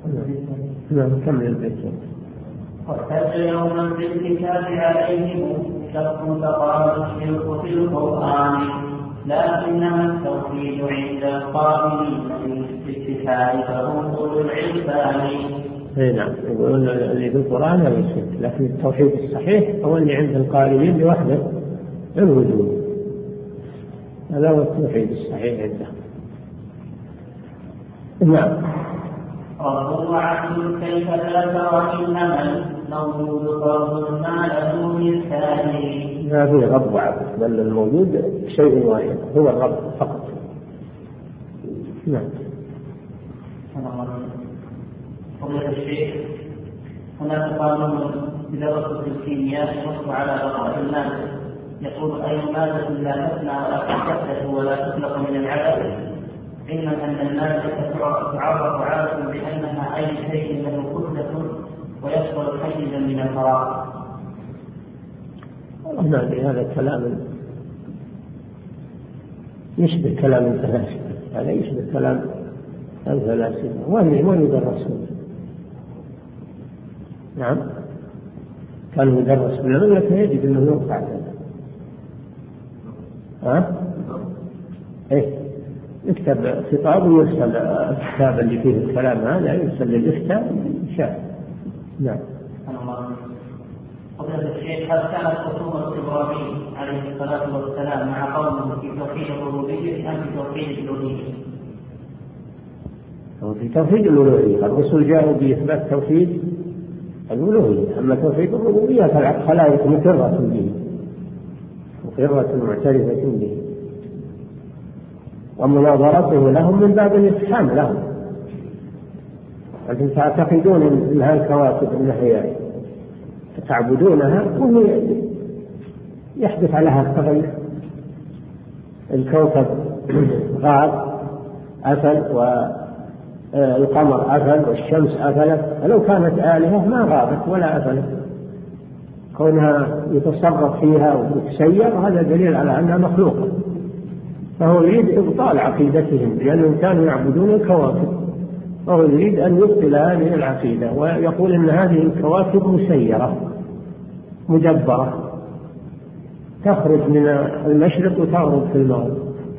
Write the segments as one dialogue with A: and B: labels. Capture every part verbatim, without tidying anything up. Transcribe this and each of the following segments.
A: نعم كمل البيت.
B: واحتج يوما في الكتاب عليهم شرط فقال الشرك في القرآن لكنما التوحيد عند القائلين بالاتفاق فهم أولو العرفان.
A: اي نعم يقولون اللي في القرآن هذا الشرك، لكن التوحيد الصحيح هو اللي عند القائلين بوحدة الوجود، هذا هو التوحيد الصحيح عنده. نعم.
B: رب وعبد كيف ذاك وإنما الموجود فرض ما له من ثاني.
A: ما في رب وعبد، بل الموجود شيء واحد هو الرب فقط. نعم.
B: فضيلة الشيخ، هناك قانون بدراسة الكيمياء ينص على بقاء المادة، يقول أي مادة لا تفنى ولا تتكتل ولا تخلق من العدم، علما أن المادة تعرف عادة بأنها أي شيء له كتلة ويدخل حيزا من الفراغ.
A: والله هذا كلام يشبه كلام الفلاسفة، هذا يشبه كلام الفلاسفة وين يدرسون. نعم كان يدرس بالمملكة يجب أنه يوقع هذا. ها؟ إيه يكتب خطاب ويرسل الكتاب اللي فيه الكلام هذا يرسل للإفتاء شاء. نعم.
B: فضيلة الشيخ، هل كانت خصومة إبراهيم عليه الصلاة والسلام مع قومه في توحيد الربوبية أم في توحيد الألوهية؟
A: في توحيد الألوهية، الرسل جاءوا بإثبات توحيد الألوهية، أما توحيد الربوبية فالخلائق مقرة به مقرة معترفة به، ومناظرته لهم من باب الإفحام لهم. أنتم تعتقدون أن هذه الكواكب النهية تعبدونها وهي يحدث عليها التغير، الكوكب غاب أفل والقمر أفل والشمس أفلت، فلو كانت آلهة ما غابت ولا أفلت، كونها يتصرف فيها وتسير هذا دليل على أنها مخلوقة. فهو يريد إبطال عقيدتهم لأنهم كانوا يعبدون الكواكب، فهو يريد أن يبطل هذه العقيدة ويقول إن هذه الكواكب مسيرة مدبرة تخرج من المشرق وتغرب في المغرب.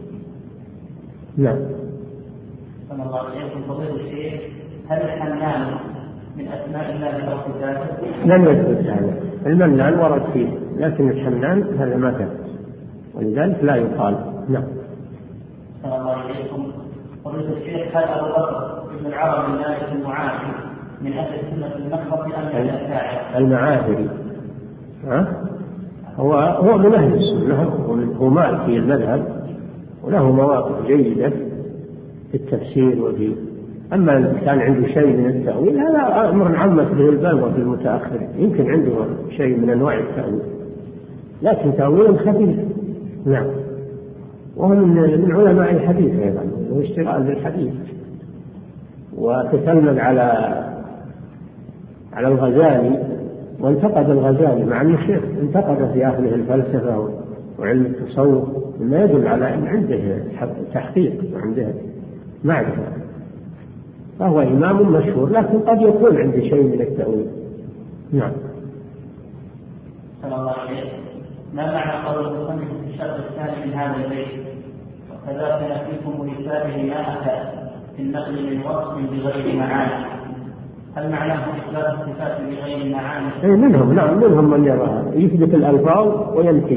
A: نعم.
B: صلى الله عليه وسلم. هل الحنان من أسماء الله أو صفاته؟
A: لم يثبت هذا. المنان ورد فيه لكن الحنان هذا ما ثبت ولذلك لا يقال. نعم.
B: صلى الله عليه وسلم. فضيلة الشيخ، هل أبو بكر ابن العربي مالك المعافي من أهل السنة المحفظ أم الأشاعرة؟
A: المعافري ها؟ هو هو من أهل السنة، هو مالك في المذهب وله مواقف جيدة في التفسير وفي، أما كان عنده شيء من التأويل هذا أمر عمت به البلوى في المتأخر، يمكن عنده شيء من أنواع التأويل لكن تأويل خفيف. نعم. وهو من علماء الحديث أيضا، هو اشتغال بالحديث، وتسلم على على الغزالي وانتقد الغزالي مع أن الشيخ انتقد في آخره الفلسفة وعلم التصوف، ما يدل على أن عنده تحقيق وعنده معرفة، فهو إمام مشهور لكن قد يكون عنده شيء من التأويل. نعم.
B: صلى الله عليه وسلم. ما معنى قول المصنف في الشرط الثاني من هذا البيت وكذلك نفيكم لسائر ما أتى في النقل من وصف بغير معاني؟ هل معناه إثبات الصفات بغير معاني؟
A: أي منهم. نعم منهم من يرى يثبت الألفاظ وينفي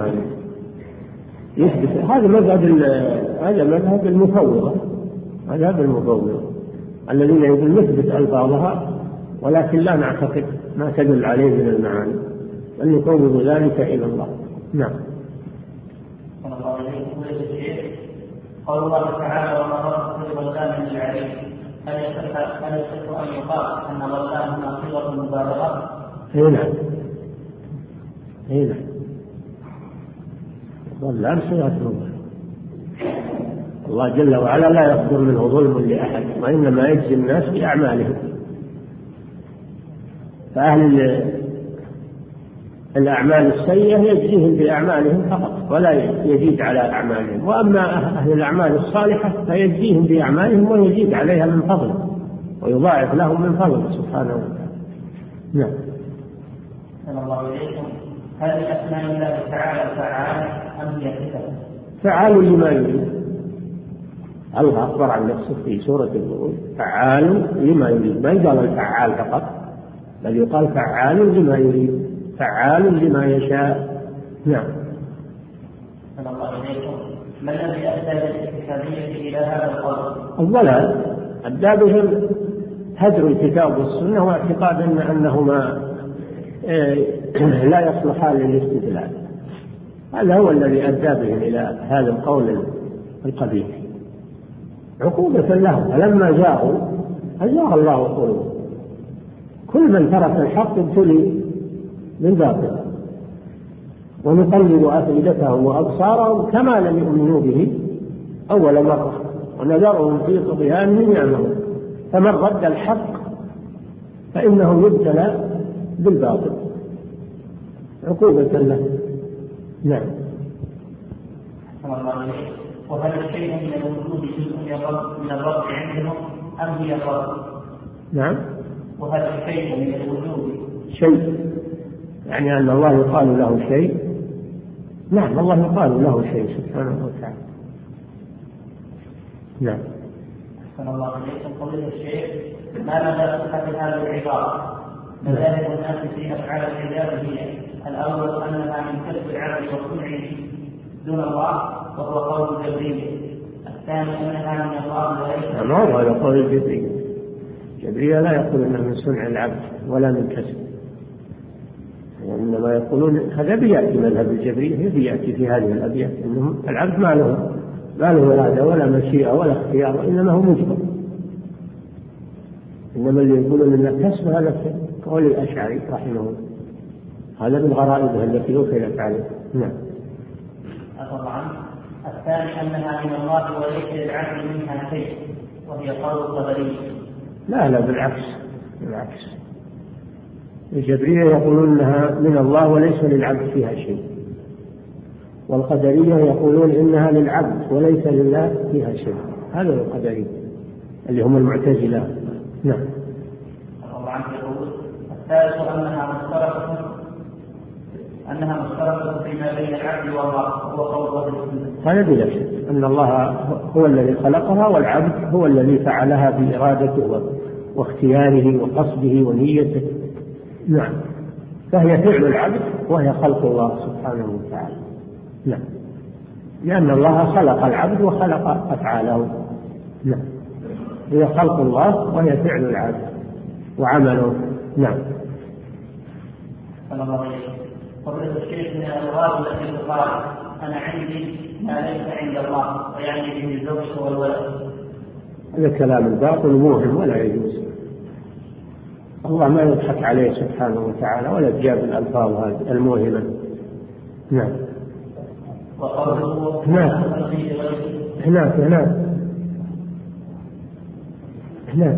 A: يثبت. هذا مذهب هذا مذهب المفوضة، مذهب المفوضة الذين يقولون نثبت ألفاظها ولكن لا نعتقد ما تدل عليه من المعاني أن يفوض ذلك إلى الله. نعم.
B: صلى الله عليه وسلم. قال الله تعالى وما رأى كل غلام العليم، هل يصح أن يقال أن غلام هنا صيغة مبالغة؟
A: اي نعم. اي نعم. غلام صيغة مبالغة. الله جل وعلا لا يصدر منه ظلم لأحد وإنما يجزي الناس بأعمالهم، فأهل الأعمال السيئة يجزيهم بأعمالهم فقط ولا يزيد على أعمالهم، وأما أهل الأعمال الصالحة فيجزيهم بأعمالهم ويزيد عليها من فضله ويضاعف لهم من فضله سبحانه وتعالى. نعم.
B: الله إليكم، هل أسماء الله تعالى فعال أم هي صفة؟
A: فعال لما يريد. الله أخبر عن نفسه في سورة البروج فعال لما يريد، ما يقال الفعال فقط، بل يقال فعال لما يريد، فعال لما يشاء. نعم.
B: الله إليكم، ما الذي أدى بالاتحادية إلى هذا القول؟
A: أولا أدى بهم هدر الكتاب والسنة واعتقاد أن أنهما لا يصلحان للاستدلال. هذا هو الذي أدى بهم إلى هذا القول القبيح عقوبة لهم. فلما جاءوا أزاغ الله قلوبهم. كل من ترك الحق ابتلي بالباطل، ونقلب أفئدتهم وأبصارهم كما لم يؤمنوا به أول مرة ونذرهم في طغيانهم يعمهون. فمن رد الحق فإنه يبتلى بالباطل عقوبة له. نعم.
B: وهل الشيء من الوجود جزء من الرب عندهم أم هي الرب؟
A: نعم.
B: وهل الشيء من الوجود
A: شيء يعني أن الله يقال له شيء؟ نعم، الله يقال له شيء سبحانه وتعالى. نعم.
B: أحسن الله إليكم. قضية الشيخ، ما مدى صحة هذه العبارة؟ مذاهب الناس في أفعال العباد هي: الأول أنها من كسب العبد وصنعه دون الله وهو قول الجبرية. الثاني أنها من الله وليس.
A: ما هو هذا قول الجبرية؟ الجبرية لا يقول أنها من صنع العبد ولا من كسب، وإنما يقولون هذا بيأتي مذهب الجبرية بيأتي في هذه الأبيات إنه العبد ما له ما له إرادة ولا مشيئة ولا اختيار، وإنما هو مجبر. إنما اللي يقولون أنه كسب هذا قول الأشعري رحمه الله، هذا من غرائبها التي أخذت عليه. نعم.
B: طبعا. الثاني أنها من الله وليس للعبد منها شيء وهي قول القدرية.
A: لا لا بالعكس بالعكس الجبرية يقولون أنها من الله وليس للعبد فيها شيء، والقدرية يقولون إنها للعبد وليس لله فيها شيء. هذا هو القدرية اللي هم المعتزلة. نعم.
B: الثالث أنها مشتركة أنها مشتركة فيما بين العبد والله وهو قول السنة.
A: هذا بلا شك أن الله هو الذي خلقها والعبد هو الذي فعلها بإرادته واختياره وقصده ونيته. نعم. فهي فعل العبد وهي خلق الله سبحانه وتعالى. نعم. لأن الله خلق العبد وخلق أفعاله. نعم. هي خلق الله وهي فعل العبد وعمله. نعم.
B: فضيلة الشيخ، من الألغاز التي تقال أنا عندي ما ليس عند الله، ويعني به الزوج والولد.
A: هذا كلام باطل موهم ولا يجوز. الله ما يضحك عليه سبحانه وتعالى ولا تجاب الألفاظ هذه الموهمة. نعم.
B: وقوله
A: هناك هناك هناك هناك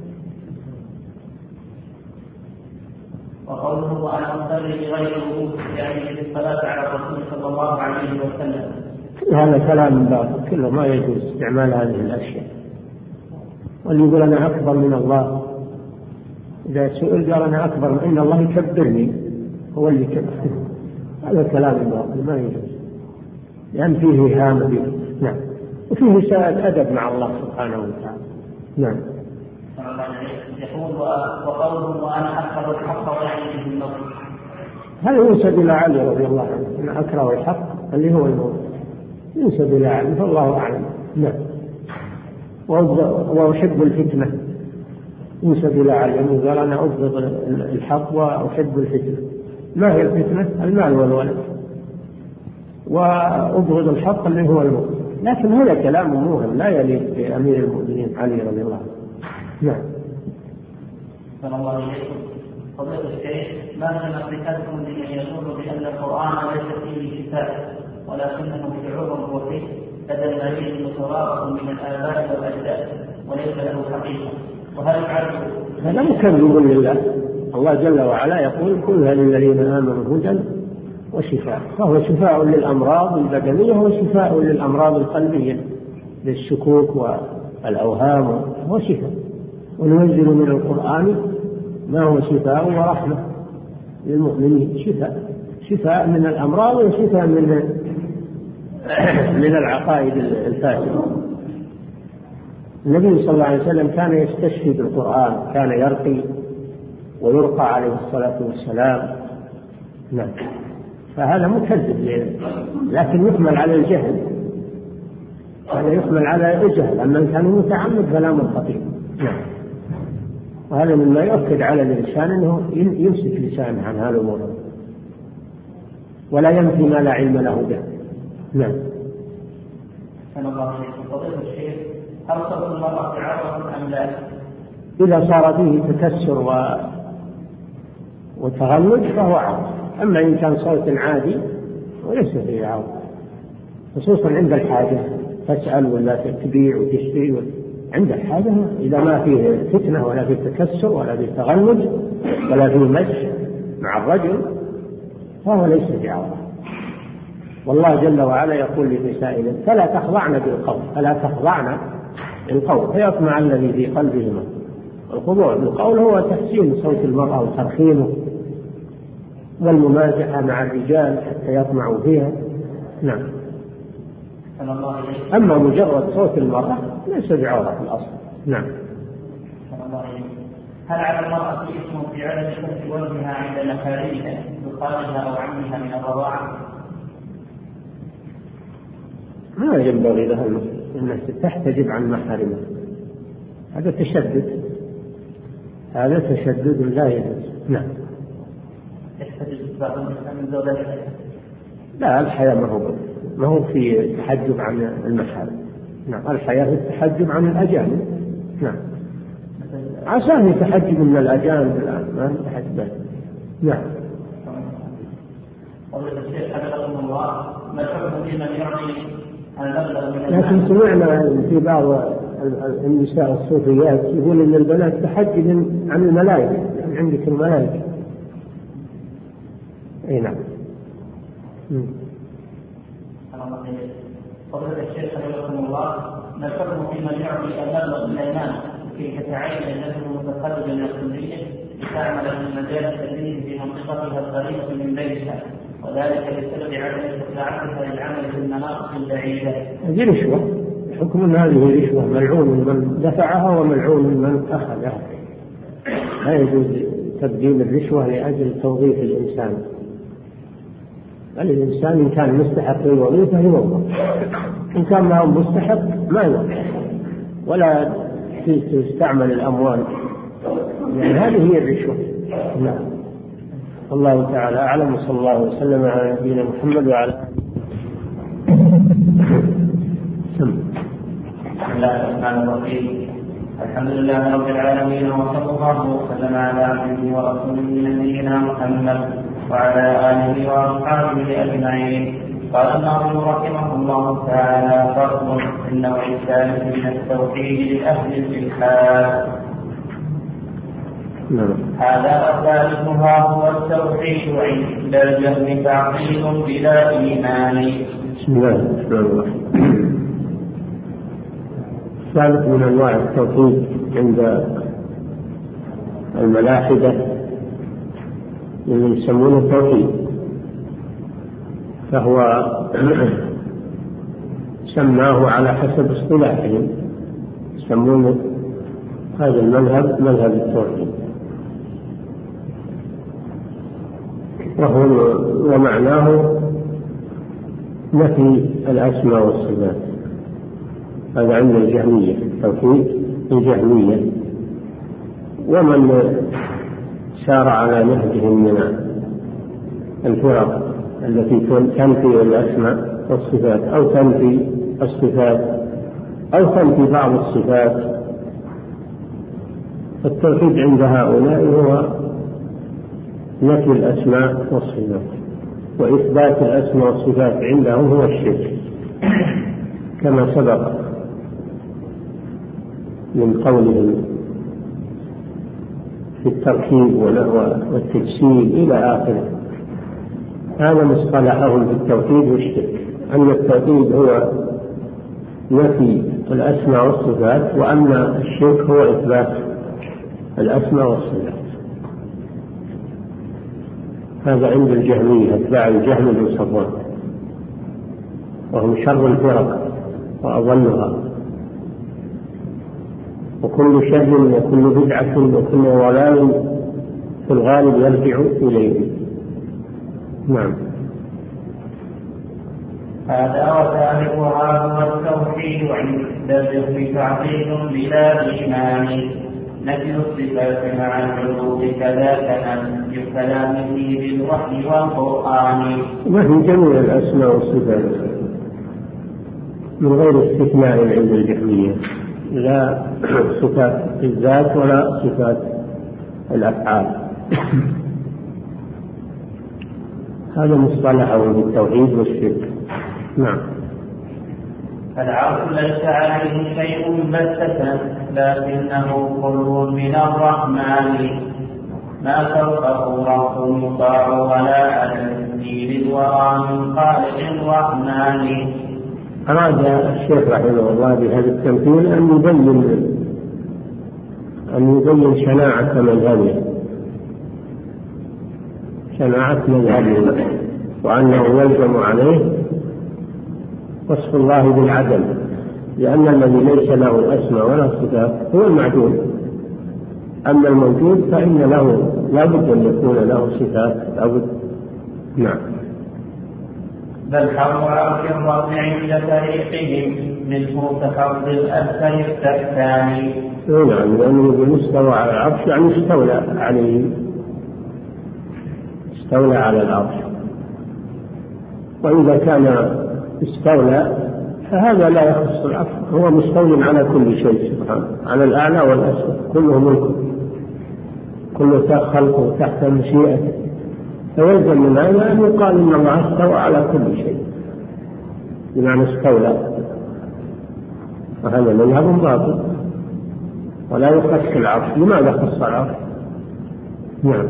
B: وقوله وأنا أصلي بغير وضوء يعني بالصلاة على الرسول صلى الله عليه وسلم.
A: هذا كلام باطل كله، ما يجوز استعمال هذه الأشياء. واللي يقول أنا أكبر من الله إذا سئل قال أنا أكبر من إن الله يكبرني هو اللي كبر. هذا كلام باطل ما يجوز، لأن فيه هام به. نعم. وفيه ساءة أدب مع الله سبحانه وتعالى. نعم.
B: يقول وقوله وأنا أكره الحق ويعني به الموت.
A: هل ينسب إلى علي رضي الله عنه أنا أكره الحق اللي هو الموت؟ ينسب إلى علي فالله أعلم. نعم. وأحب الفتنة ينسب إلى علي أنه قال أنا أبغض الحق وأحب الفتنة. ما هي الفتنة؟ المال والولد. وأبغض الحق اللي هو الموت. لكن هذا كلام موهم لا يليق بأمير المؤمنين علي رضي الله عنه. نعم.
B: صلى الله عليه وسلم. فضيلة الشيخ، ما هي نصيحتكم لمن يقول بأن القرآن ليس فيه شفاء ولكنه شعور وفيه لدى المريض مترابط من الآباء والأجداد وليس له حقيقة؟ وهل يعرف
A: هذا مكذب لله؟ الله جل وعلا يقول كلها للذين آمنوا هدى وشفاء، فهو شفاء للأمراض البدنية وشفاء للأمراض القلبية للشكوك والأوهام، هو شفاء وننزل من القرآن ما هو شفاء ورحمة للمؤمنين، شفاء شفاء من الأمراض وشفاء من من العقائد الفاسدة. النبي صلى الله عليه وسلم كان يستشفي بالقرآن، كان يرقي ويرقى عليه الصلاة والسلام. نعم. فهذا مكذب، لكن يحمل على الجهل، هذا يحمل على الجهل. أما كان متعمد فلا من خطير. نعم. وهذا مما يؤكد على الإنسان أنه يمسك لسانه عن هذا الأمور ولا ينفي ما لا علم له به. نعم.
B: أنا الله عليكم فضيلة الشيخ، هل صوت المرأة عورة أم لا؟
A: إذا صار فيه تكسر و... وتغلج فهو عورة. أما إن كان صوت عادي وليس فيه عورة، خصوصا عند الحاجة، تسأل ولا تبيع وتشتري عند الحاجة، إذا ما فيه فتنة ولا فيه تكسر ولا فيه تغلج ولا فيه مشي مع الرجل فهو ليس بعورة. والله جل وعلا يقول لنسائنا فلا تخضعن بالقول، فلا تخضعن بالقول فيطمع الذي في قلبه مرض. الخضوع بالقول هو تحسين صوت المرأة وترخيمه والممازحة مع الرجال حتى يطمعوا فيها. نعم. أما مجرد صوت المرأة ليس بعورة في الأصل. نعم.
B: هل على المرأة اسم في عدم كف وجهها عند محارمها بخالها أو عمها من الرضاعة؟
A: ما ينبغي لها أن تحتجب عن محارمها، هذا تشدد، هذا تشدد لا يجوز. نعم. لا، الحياة ما هو ما هو في تحجب عن المحارم. نعم. الحياة في التحجب عن الأجانب. نعم. عساه يتحجب من الأجانب الآن، ما يتحجب. نعم. لكن سمعنا في بعض النساء الصوفيات يقول ان البنات تحجب عن الملائكة، يعني عندك الملائكة. اي نعم.
B: فضيلة الشيخ حفظكم الله، ما الحكم في من يعطي المبلغ من المال كي تتعين انه متخرجا من الكلية لتعمل في مجال التدريس في منطقتها القريبة من بيتها، وذلك بسبب عدم استطاعتها للعمل في المناطق البعيدة؟
A: هذه رشوة، حكم ان هذه رشوة، ملعون من دفعها وملعون من اخذها. لا يجوز تقديم الرشوة لاجل توظيف الانسان، بل الانسان ان كان مستحق للوظيفة يوظف، ان كان ما هو مستحق ما يوظف، ولا تستعمل الاموال، يعني هذه هي الرشوة. نعم. الله تعالى أعلم، وصلى الله وسلم على نبينا محمد وعلى آله.
B: بسم الله الرحمن الرحيم. الحمد لله رب العالمين، وصلى الله وسلم على عبده ورسوله نبينا محمد وعلى آله وأصحابه أجمعين. قال الناظم رحمه الله تعالى: فصل في النوع الثالث من التوحيد لأهل الإلحاد. هذا ثالثها هو التوحيد عند الجهل تعطيل بلا إيمان.
A: بسم الله الرحمن الرحيم. ثالث من أنواع التوحيد عند الملاحدة اللي يسمونه التوحيد، فهو سماه على حسب اصطلاحهم، يسمونه هذا المذهب مذهب التوحيد، وهو ومعناه نفي الأسماء والصفات. هذا عند الجهمية، توحيد الجهمية، ومن سار على نهجهم من الفرق التي تنفي الأسماء والصفات أو تنفي الصفات أو تنفي بعض الصفات. التوحيد عند هؤلاء هو نفي الأسماء والصفات، وإثبات الأسماء والصفات عندهم هو الشرك، كما سبق من قولهم في التركيب والتجسيد إلى آخره. هذا مصطلحهم في التوحيد والشرك، أن التوحيد هو نفي الأسماء والصفات، وأن الشرك هو إثبات الأسماء والصفات. هذا عند الجهمية أتباع الجهم بن صفوان، وهم شر الفرق وأضلها، وكل شر وكل بدعة وكل ضلال في الغالب يرجع إليه. نعم.
B: هذا وثالثها هو التوحيد عند الذكر تعظيم بلا إيمان، نفي الصفات مع العلو كذاك نفي الكلام فيه بالوحي والقرآن.
A: نفي جميع الأسماء والصفات من غير استثناء عند الجهمية، لا صفات الذات ولا صفات الأفعال. هذا مصطلحه بالتوحيد والشرك. نعم.
B: العرش ليس عليه شيء بتة، لكنه قرب من الرحمن، ما فوقه رب يطاع ولا عليه للورى من خالق الرحمن.
A: أراد الشيخ رحمه الله بهذا التمثيل أن يبين أن يبين شناعة مذهبه شناعة مذهبه وأنه يلزم عليه وصف الله بالعدم، لأن الذي ليس له الأسماء ولا الصفات هو المعدوم، أما الموجود فإن له لا بد أن يكون له صفات لا بد. نعم.
B: بل حرف عرش الرب عند فريقهم منه كحرف الأسفل التحتاني.
A: نعم، لأنه بالمستوى على العرش يعني استولى عليه، استولى على العرش، وإذا كان استولى فهذا لا يخص العرش، هو مستول على كل شيء سبحانه، على الأعلى والأسفل كله ملكه، كله خلقه تحت مشيئته، فيلزم من هذا أن يقال إن الله استوى على كل شيء بمعنى استولى، وهذا مذهب باطل ولا يخص العرش. لماذا خص العرش؟ نعم.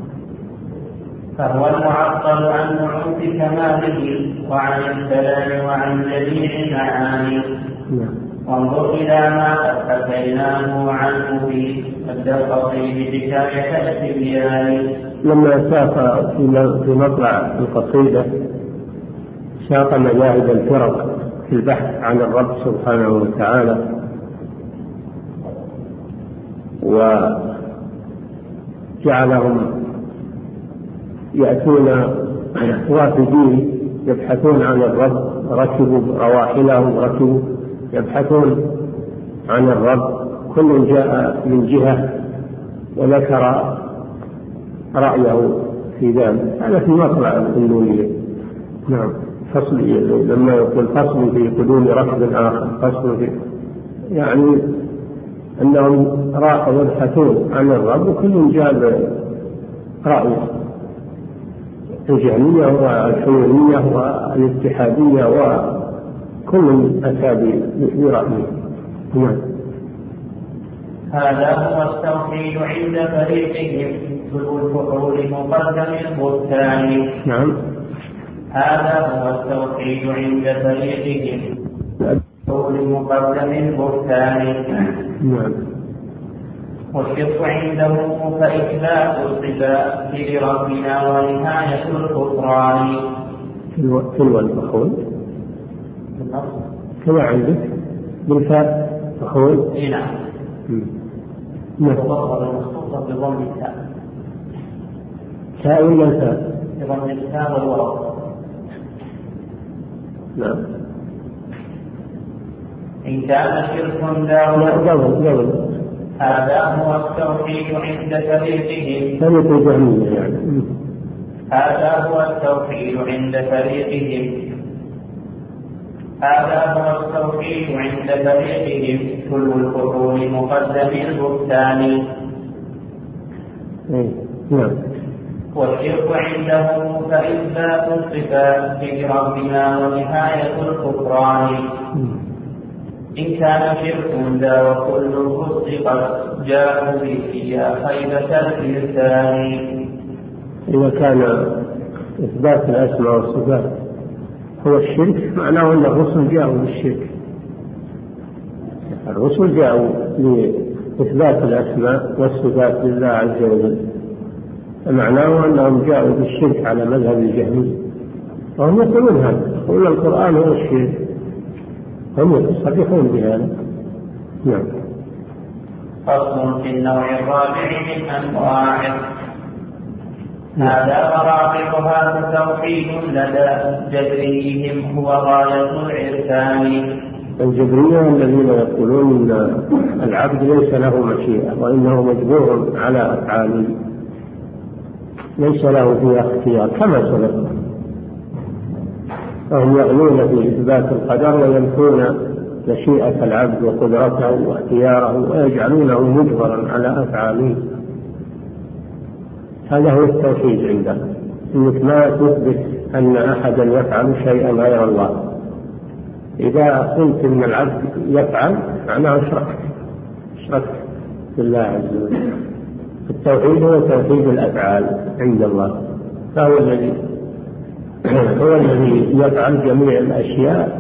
B: فهو المعطل عن نعوت كماله وعن الكلام وعن جميع معاني.
A: نعم.
B: وانظر إلى ما حكيناه عنه في القصيد بحكاية التبيان.
A: لما ساق في مطلع القصيدة ساق مذاهب الفرق في البحث عن الرب سبحانه وتعالى، وجعلهم يأتون وافدين يبحثون عن الرب، ركبوا رواحلهم ركبوا يبحثون عن الرب، كل جاء من جهة وذكر رأيه في ذلك. هذا في مطلع الأندونية. نعم. فصل لما يقول فصل في قدوم ركب آخر، فصل في يعني أنهم راحوا يبحثون عن الرب وكل جاب رأيه، الجهمية والحلولية والاتحادية وكل أتى برأيه. نعم.
B: هذا هو التوحيد عند فريقهم سلو الفحول مقدم البهتان.
A: نعم.
B: هذا هو التوحيد عند فريقهم سلو مقدم البهتان.
A: نعم.
B: والشرك عندهم فإثبات الصفات لربنا ونهاية الكفران.
A: تلو الفحول كما عندك بالفاء فحول.
B: اي نعم. وضرب المخصوصة بضم التاء.
A: تاء ولا تاء؟
B: بضم التاء والواو.
A: نعم.
B: إن كان شرك دار.
A: لا قبل قبل.
B: هذا هو التوحيد عند فريقهم.
A: فريق الجهمية يعني.
B: هذا هو التوحيد عند فريقهم. هذا هو التوحيد عند فريقهم كل الفحول مقدم البهتان.
A: نعم.
B: والشرك عندهم فإثبات الصفات لربنا ونهاية الكفران. إن كان شرك ذا وكل الرسل قد جاءوا به يا خيبة الإنسان.
A: إذا كان إثبات الأسماء والصفات هو الشرك معناه أن الرسل جاءوا بالشرك. الرسل جاءوا إثبات الأسماء والصفات لله عز وجل، معناه أنهم جاءوا بالشرك على مذهب الجهمية، وهم يقولون هذا، يقولون القرآن هو الشرك، هم يصرحون بهذا. نعم.
B: فصل في النوع الرابع من أنواعه. هذا مراتبها فتوحيد لدى جبريهم هو غاية العرفان.
A: الجبرية الذين يقولون أن العبد ليس له مشيئة وإنه مجبور على أفعاله، ليس له فيها اختيار كما سبق، فهم يغلون في إثبات القدر وينفون مشيئة العبد وقدرته واختياره ويجعلونه مجبرا على أفعاله. هذا هو التوحيد عندهم، إنك ما تثبت أن أحدا يفعل شيئا غير الله. إذا قلت إن العبد يفعل معناه أشركت أشركت بالله عز وجل. التوحيد هو توحيد الأفعال عند الله، فهو الذي هو الذي يفعل جميع الأشياء،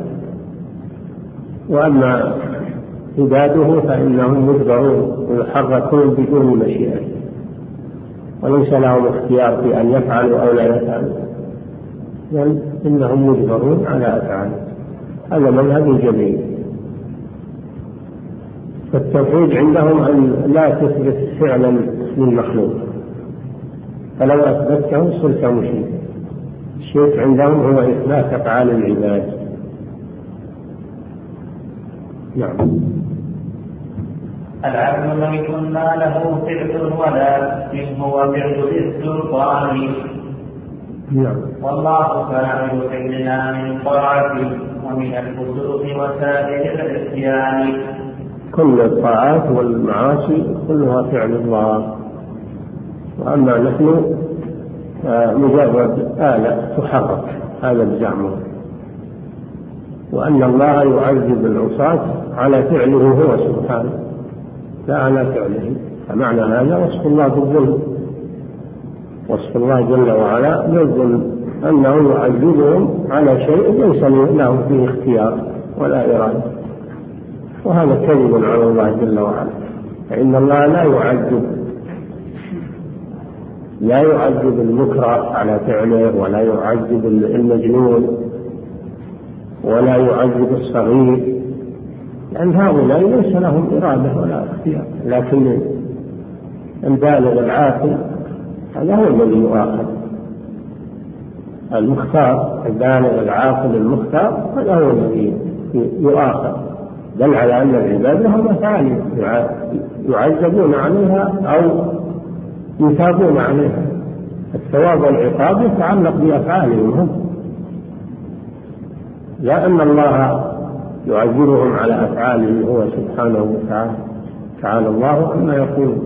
A: وأما عباده فإنهم مجبرون ويحركون بدون مشيئة، وليس لهم اختيار في أن يفعلوا أو لا يفعلوا، بل إنهم مجبرون على أفعال. هذا مذهب الجميع. فالتوحيد عندهم أن لا تثبت فعلا للمخلوق، فلو أثبته صرت مشرك. الشرك عندهم هو إثبات أفعال العباد. نعم.
B: العبد لم يكن ما له فعل ولا إن هو فعل السلطان.
A: نعم.
B: والله فاعل فعلنا من طاعته ومن الفسوق وسائر العصيان.
A: كل الطاعات والمعاصي كلها فعل الله، وأما نحن مجرد آلة تحرك، هذا بزعمه، وأن الله يعذب العصاة على فعله هو سبحانه لا على فعله. فمعنى هذا وصف الله بالظلم، وصف الله جل وعلا بالظلم، أنه يعذبهم على شيء ليس لهم فيه اختيار ولا إرادة، وهذا كذب على الله جل وعلا. فإن الله لا يعذب لا يعذب المكره على فعله، ولا يعذب المجنون، ولا يعذب الصغير، لأن هؤلاء ليس لهم إرادة ولا اختيار. لكن البالغ العاقل هذا هو الذي يؤاخذ، المختار، البالغ العاقل المختار هذا هو الذي يؤاخذ، دل على أن العباد لهم أفعال يعذبون عليها أو يثابون عليها. الثواب والعقاب يتعلق بأفعالهم هم، لا أن الله يعذبهم على أفعاله هو سبحانه وتعالى، تعالى الله عما يقول.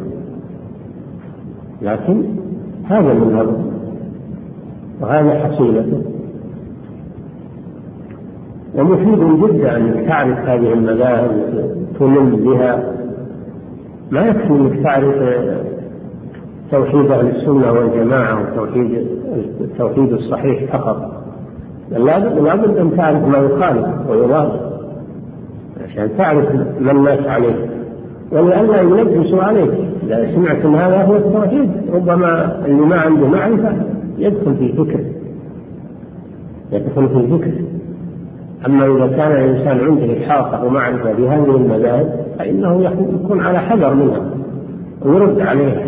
A: لكن هذا مذهبه وهذا حصيلته، ومفيد جدا أنك تعرف هذه المذاهب تلم بها. ما يكفي أنك تعرف توحيد أهل السنة والجماعة وتوحيد التوحيد الصحيح فقط، لا بد أن تعرف ما يخالف ويضاد عشان تعرف ما الناس عليه، ولئلا يلبسوا عليك. إذا سمعت أن هذا هو التوحيد ربما اللي ما عنده معرفة يدخل في فكر يدخل في فكر أما إذا كان الإنسان عنده إحاطة ومعرفة بهذه المذاهب فإنه يكون على حذر منها ويرد عليها.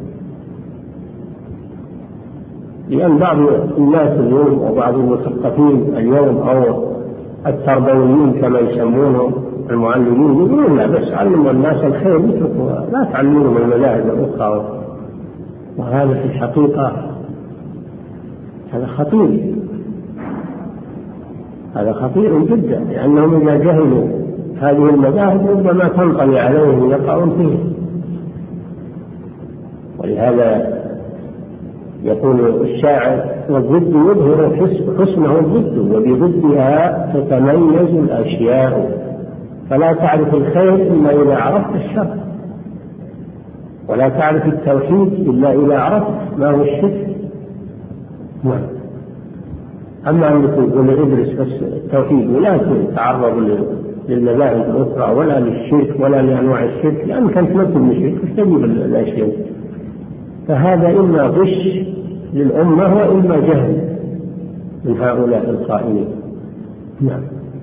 A: لأن بعض الناس اليوم وبعض المثقفين اليوم أو التربويين كما يسمونهم المعلمين يقولون لا بس علموا الناس الخير يتركوا، لا تعلمونهم المذاهب الأخرى، وهذا في الحقيقة هذا خطير هذا خطير جدا، لأنهم إذا جهلوا هذه المذاهب ربما تنطلي عليهم يقعون فيه. ولهذا يقول الشاعر والضد يظهر حسنه الضد وبضدها تتميز الأشياء، فلا تعرف الخير إلا إذا عرفت الشر، ولا تعرف التوحيد إلا إذا عرفت ما هو الشرك. نعم. أما أن تقول ادرس بس التوحيد ولا تتعرض للمذاهب الأخرى ولا للشرك ولا لأنواع الشرك، لأنك أنت ما تبني شرك تجيب الأشياء. فهذا إما غش للأمة وإما جهل من هؤلاء القائلين. نعم.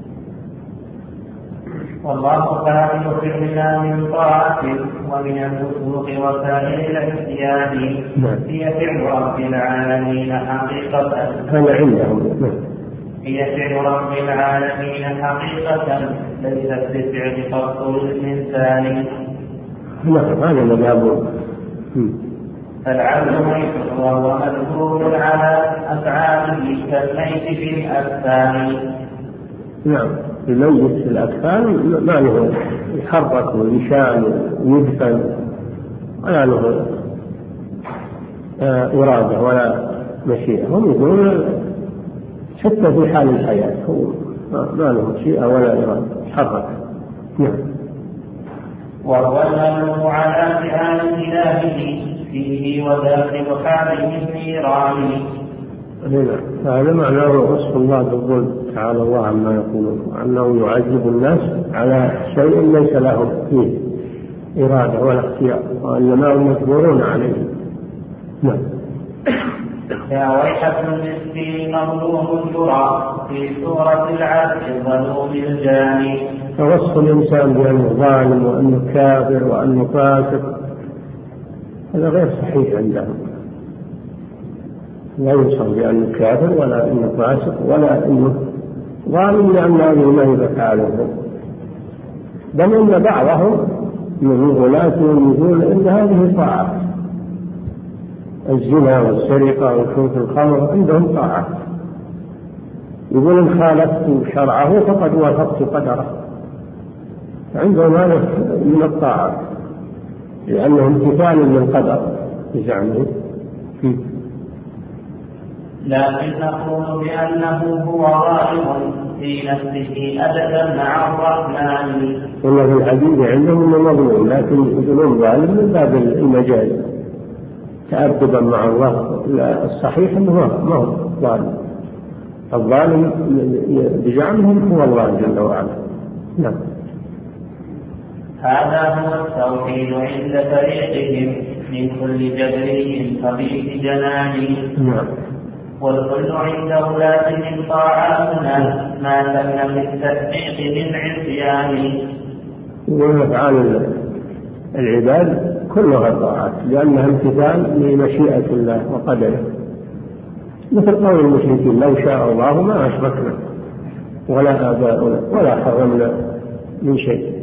B: والله خالق فعلنا من طاعته ومن الفسوق وسائر العصيان هي فعل رب العالمين حقيقة.
A: هذا عندهم.
B: هي فعل رب العالمين حقيقة ليست بفعل خلق الإنسان.
A: نعم هذا مذهب.
B: فالعبد ميت وهو مذكور على أفعاله كالميت في الأجسام.
A: نعم الميت في الأكفان ما له يحرك ويشال ويدفن ولا له إرادة ولا مشيئة. هم يقولون حتى في حال الحياة هو ما له مشيئة ولا إرادة يحرك. نعم.
B: وهو الممنوع على فعال إلهه فيه وداخل حاله النيران.
A: هذا معناه وصف الله بالظلم تعالى الله عما يقولون، أنه يعذب الناس على شيء ليس له فيه إرادة ولا اختيار وإنما هم مجبورون عليه. نعم.
B: يا ويحة المسكين مظلوم الجرى في سورة العبد الظلوم الجاني.
A: فوصف الإنسان بأنه ظالم وأنه كافر وأنه فاسق هذا غير صحيح عندهم. لا يوصف بأنه كافر ولا أنه فاسق ولا أنه ظالم، لأن هذه ما هي بفعله. بل إن بعضهم من غلاتهم يقول إن هذه طاعة، الزنا والسرقة وشرب الخمر عندهم طاعة، يقول إن خالفت شرعه فقد وافقت قدره. عندهم هذا من الطاعة لأنه امتثال للقدر بزعمه.
B: لكن نقول بأنه هو غالب في نفسه أبدا مع الرحمن.
A: ولا في الحديث عندهم انه مظلوم، لكن يقولون ظالم من باب المجاز تأدبا مع الله. الصحيح انه ما هو ظالم، الظالم بزعمهم هو الله جل وعلا. نعم.
B: هذا هو التوحيد عند فريقهم من كل جبري خبيث جنان.
A: نعم.
B: والكل عند أولادهم طاعاتنا ما لم في التحقيق من عصيان.
A: وأفعال العباد كلها طاعات لأنها امتثال لمشيئة الله وقدره، مثل قول المشركين لو شاء الله ما أشركنا ولا آباؤنا ولا حرمنا من شيء.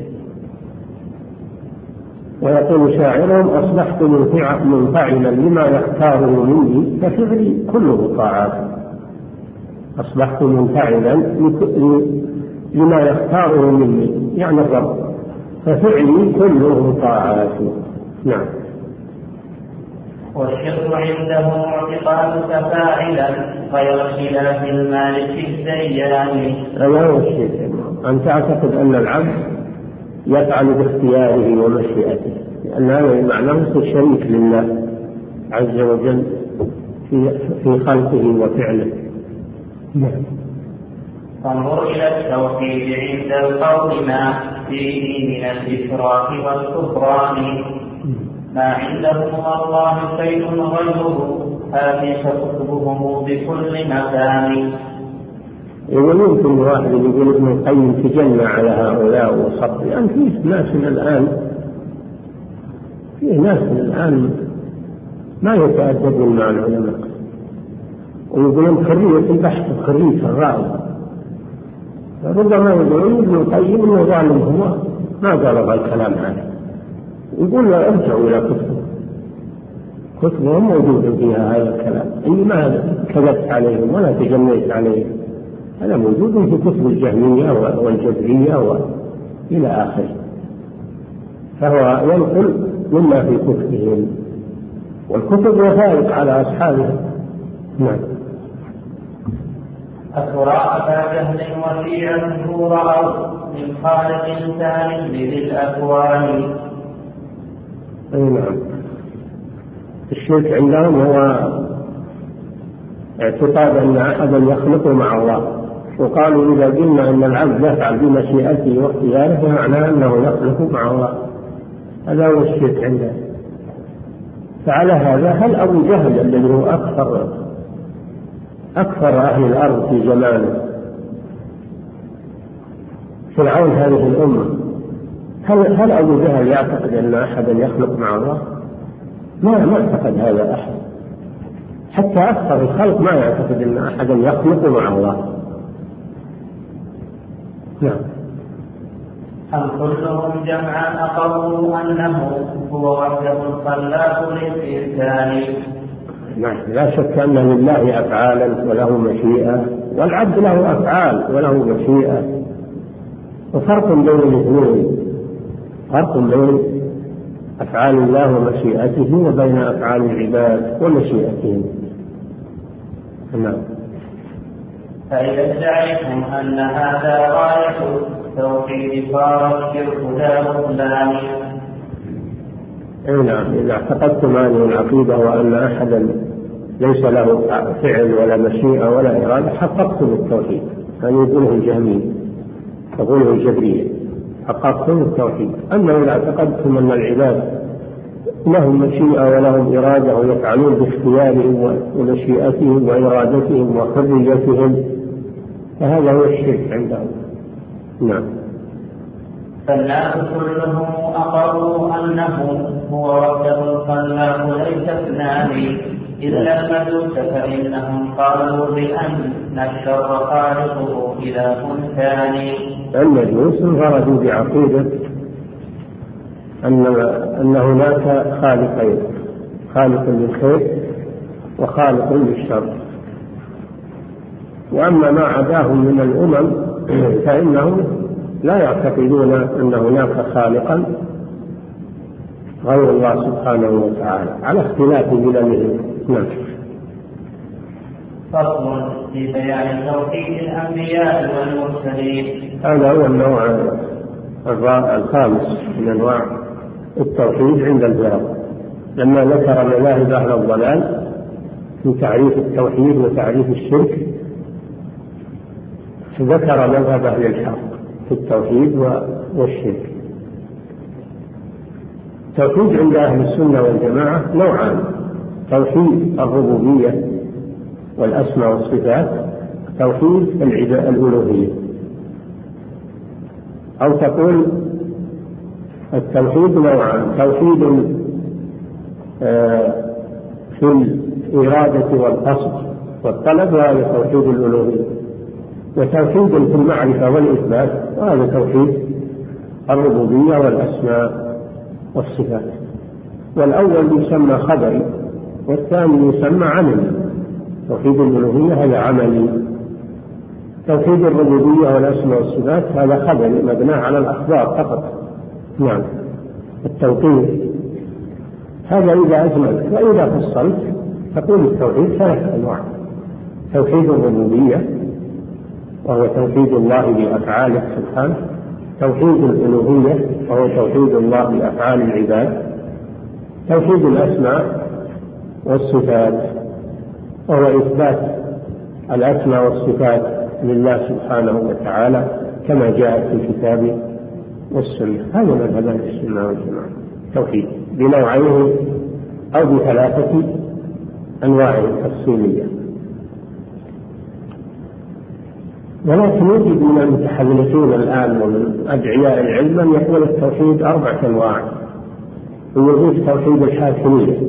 A: ويقول شاعرهم أصبحت منفعلا لما يختاره مني ففعلي كله طاعات. أصبحت منفعلا لما يختاره مني يعني الرب، ففعلي كله طاعات. نعم.
B: والشرك عندهم اعتقاد تفاعلا غير خلاف المالك الديان.
A: هذا هو الشرك، أن تعتقد أن العبد يفعل باختياره ومشيئته، لأن هذا معناه شريك لله عز وجل في في خلقه وفعله. نعم.
B: فانظر إلى التوحيد عند القول ما فيه من الإشراك والكفران. ما عندهم الله شيء غيره هذه كتبهم بكل مكان.
A: ويمكن واحد يقول ابن القيم تجنى على هؤلاء وصف، لأن في ناس من الآن في ناس من الآن ما يتأدبون مع العلماء ويقولون حرية البحث وحرية الرأي. ربما يقولون ابن القيم انه ظالم، هو ما قال هذا الكلام هذا. يقول له ارجعوا إلى كتبه، كتبهم موجود فيها هذا الكلام، إني ما كذبت عليهم ولا تجنيت عليهم، هذا موجود في كتب الجهمية والجبرية وإلى آخره. فهو ينقل مما في كتبهم، والكتب وفائق على أصحابها. نعم.
B: أترى أبا جهل وشيعته رأوا من خالق إنسان ذي الأكوان.
A: أي نعم. الشرك عندهم هو اعتقاد أن أحدا يخلق مع الله وقالوا إذا قلنا أن العبد يفعل بمشيئته واختياره فمعناه أنه يخلق مع الله، هذا هو الشرك عنده. فعلى هذا هل أبو جهل الذي هو أكثر أكثر أهل الأرض في زمانه، فرعون هذه الأمة، هل هل أبو جهل يعتقد أن أحدا يخلق مع الله؟ ما ما اعتقد هذا أحد، حتى أكثر الخلق ما يعتقد أن أحدا يخلق مع الله. نعم.
B: أم كلهم جمعا أقروا أنه هو وحده الخلاق للإنسان؟
A: نعم، لا شك أن لله أفعالا وله مشيئة، والعبد له أفعال وله مشيئة، وفرق بين الاثنين، فرق بين أفعال الله ومشيئته وبين أفعال العباد ومشيئتهم. نعم.
B: فإذا ادعيتم أن هذا غاية التوحيد صار الشرك لا بطلان.
A: أي نعم، إذا اعتقدتم هذه العقيدة وأن أحدا ليس له فعل ولا مشيئة ولا إرادة حققتم التوحيد. هذا يقوله الجهمية، يقوله الجبرية، حققتم التوحيد. أما إذا اعتقدتم أن العباد لهم مشيئة ولهم إرادة ويفعلون باختيارهم ومشيئتهم وإرادتهم وحريتهم فهذا هو الشرك عندهم. نعم.
B: فالناس كلهم أقروا أنه هو وحده الخلاق ليس اثنان، إلا المجوس فإنهم قالوا بأن الشر خالقه إله ثاني.
A: المجوس انفردوا بعقيدة أن أن هناك خالقين، خالق للخير وخالق للشر، وأما ما عداهم من الأمم فإنهم لا يعتقدون أن هناك خالقا غير الله سبحانه وتعالى على اختلاف بلدهم. نعم.
B: فصل في بيان توحيد الأنبياء والمرسلين.
A: هذا هو النوع الخامس من أنواع التوحيد عند الفرق، لما ذكر مذاهب أهل الضلال في تعريف التوحيد وتعريف الشرك ذكر مذهب أهل الحق في التوحيد والشرك. التوحيد عند أهل السنة والجماعة نوعان: توحيد الربوبية والأسماء والصفات، توحيد الألوهية. أو تقول التوحيد نوعان: توحيد في الإرادة والقصد والطلب وهذا توحيد الألوهية، وتوحيد في المعرفة والإثبات وهذا توحيد الربوبية والأسماء والصفات. والأول يسمى خبري والثاني يسمى عملي. توحيد الألوهية هذا عملي، توحيد الربوبية والأسماء والصفات هذا خبري مبنى على الأخبار فقط. نعم. التوحيد هذا إذا أجملت، وإذا فصلت تقول التوحيد ثلاث أنواع: توحيد الربوبية وهو توحيد الله بأفعاله سبحانه، توحيد الألوهية وهو توحيد الله بأفعال العباد، توحيد الأسماء والصفات وهو إثبات الأسماء والصفات لله سبحانه وتعالى كما جاءت في الكتاب والسنة. هذا مذهب أهل السنة والجماعة، توحيد بنوعين أو بثلاثة أنواع تفصيلية. ولكن يوجد من المتحدثين الآن ومن أدعياء العلم من يقول التوحيد أربعة أنواع، ويضيف توحيد الحاكمية،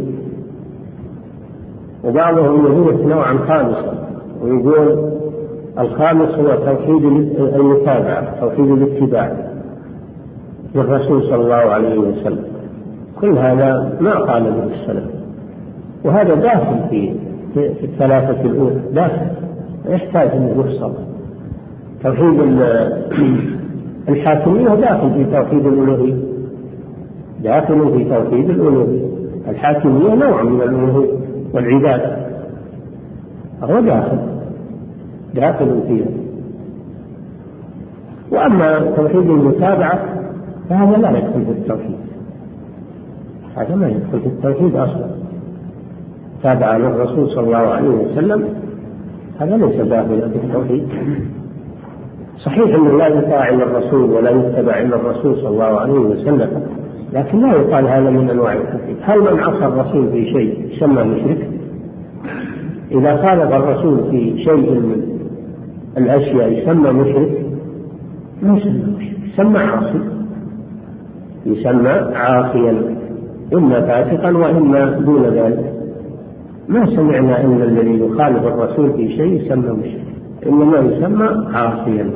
A: وبعضهم يضيف نوعا خامسا ويقول الخامس هو توحيد المتابعة، توحيد الاتباع للرسول صلى الله عليه وسلم. كل هذا ما قال به السلف، وهذا داخل في في الثلاثة الأولى، داخل يحتاج أن يفصل. توحيد الحاكمية داخل في توحيد الألوهية، داخل في توحيد الألوهية. الحاكمية نوع من الألوهية والعبادة، هو داخل داخل فيها. وأما توحيد المتابعة فهذا لا يدخل في التوحيد، هذا ما يدخل في التوحيد أصلا. تابع للرسول صلى الله عليه وسلم هذا ليس داخل في التوحيد. صحيح أنه لا يطاع إلا الرسول ولا يتبع إلا الرسول صلى الله عليه وسلم، لكن لا يقال هذا من أنواع الكفر. هل من عصى الرسول في شيء يسمى مشرك؟ إذا خالف الرسول في شيء من الأشياء يسمى مشرك؟ ما يسمى مشرك، يسمى عاصي، يسمى عاصيا، إما فاسقا وإما دون ذلك. ما سمعنا أن الذي يخالف الرسول في شيء يسمى مشرك، إنما يسمى عاصيا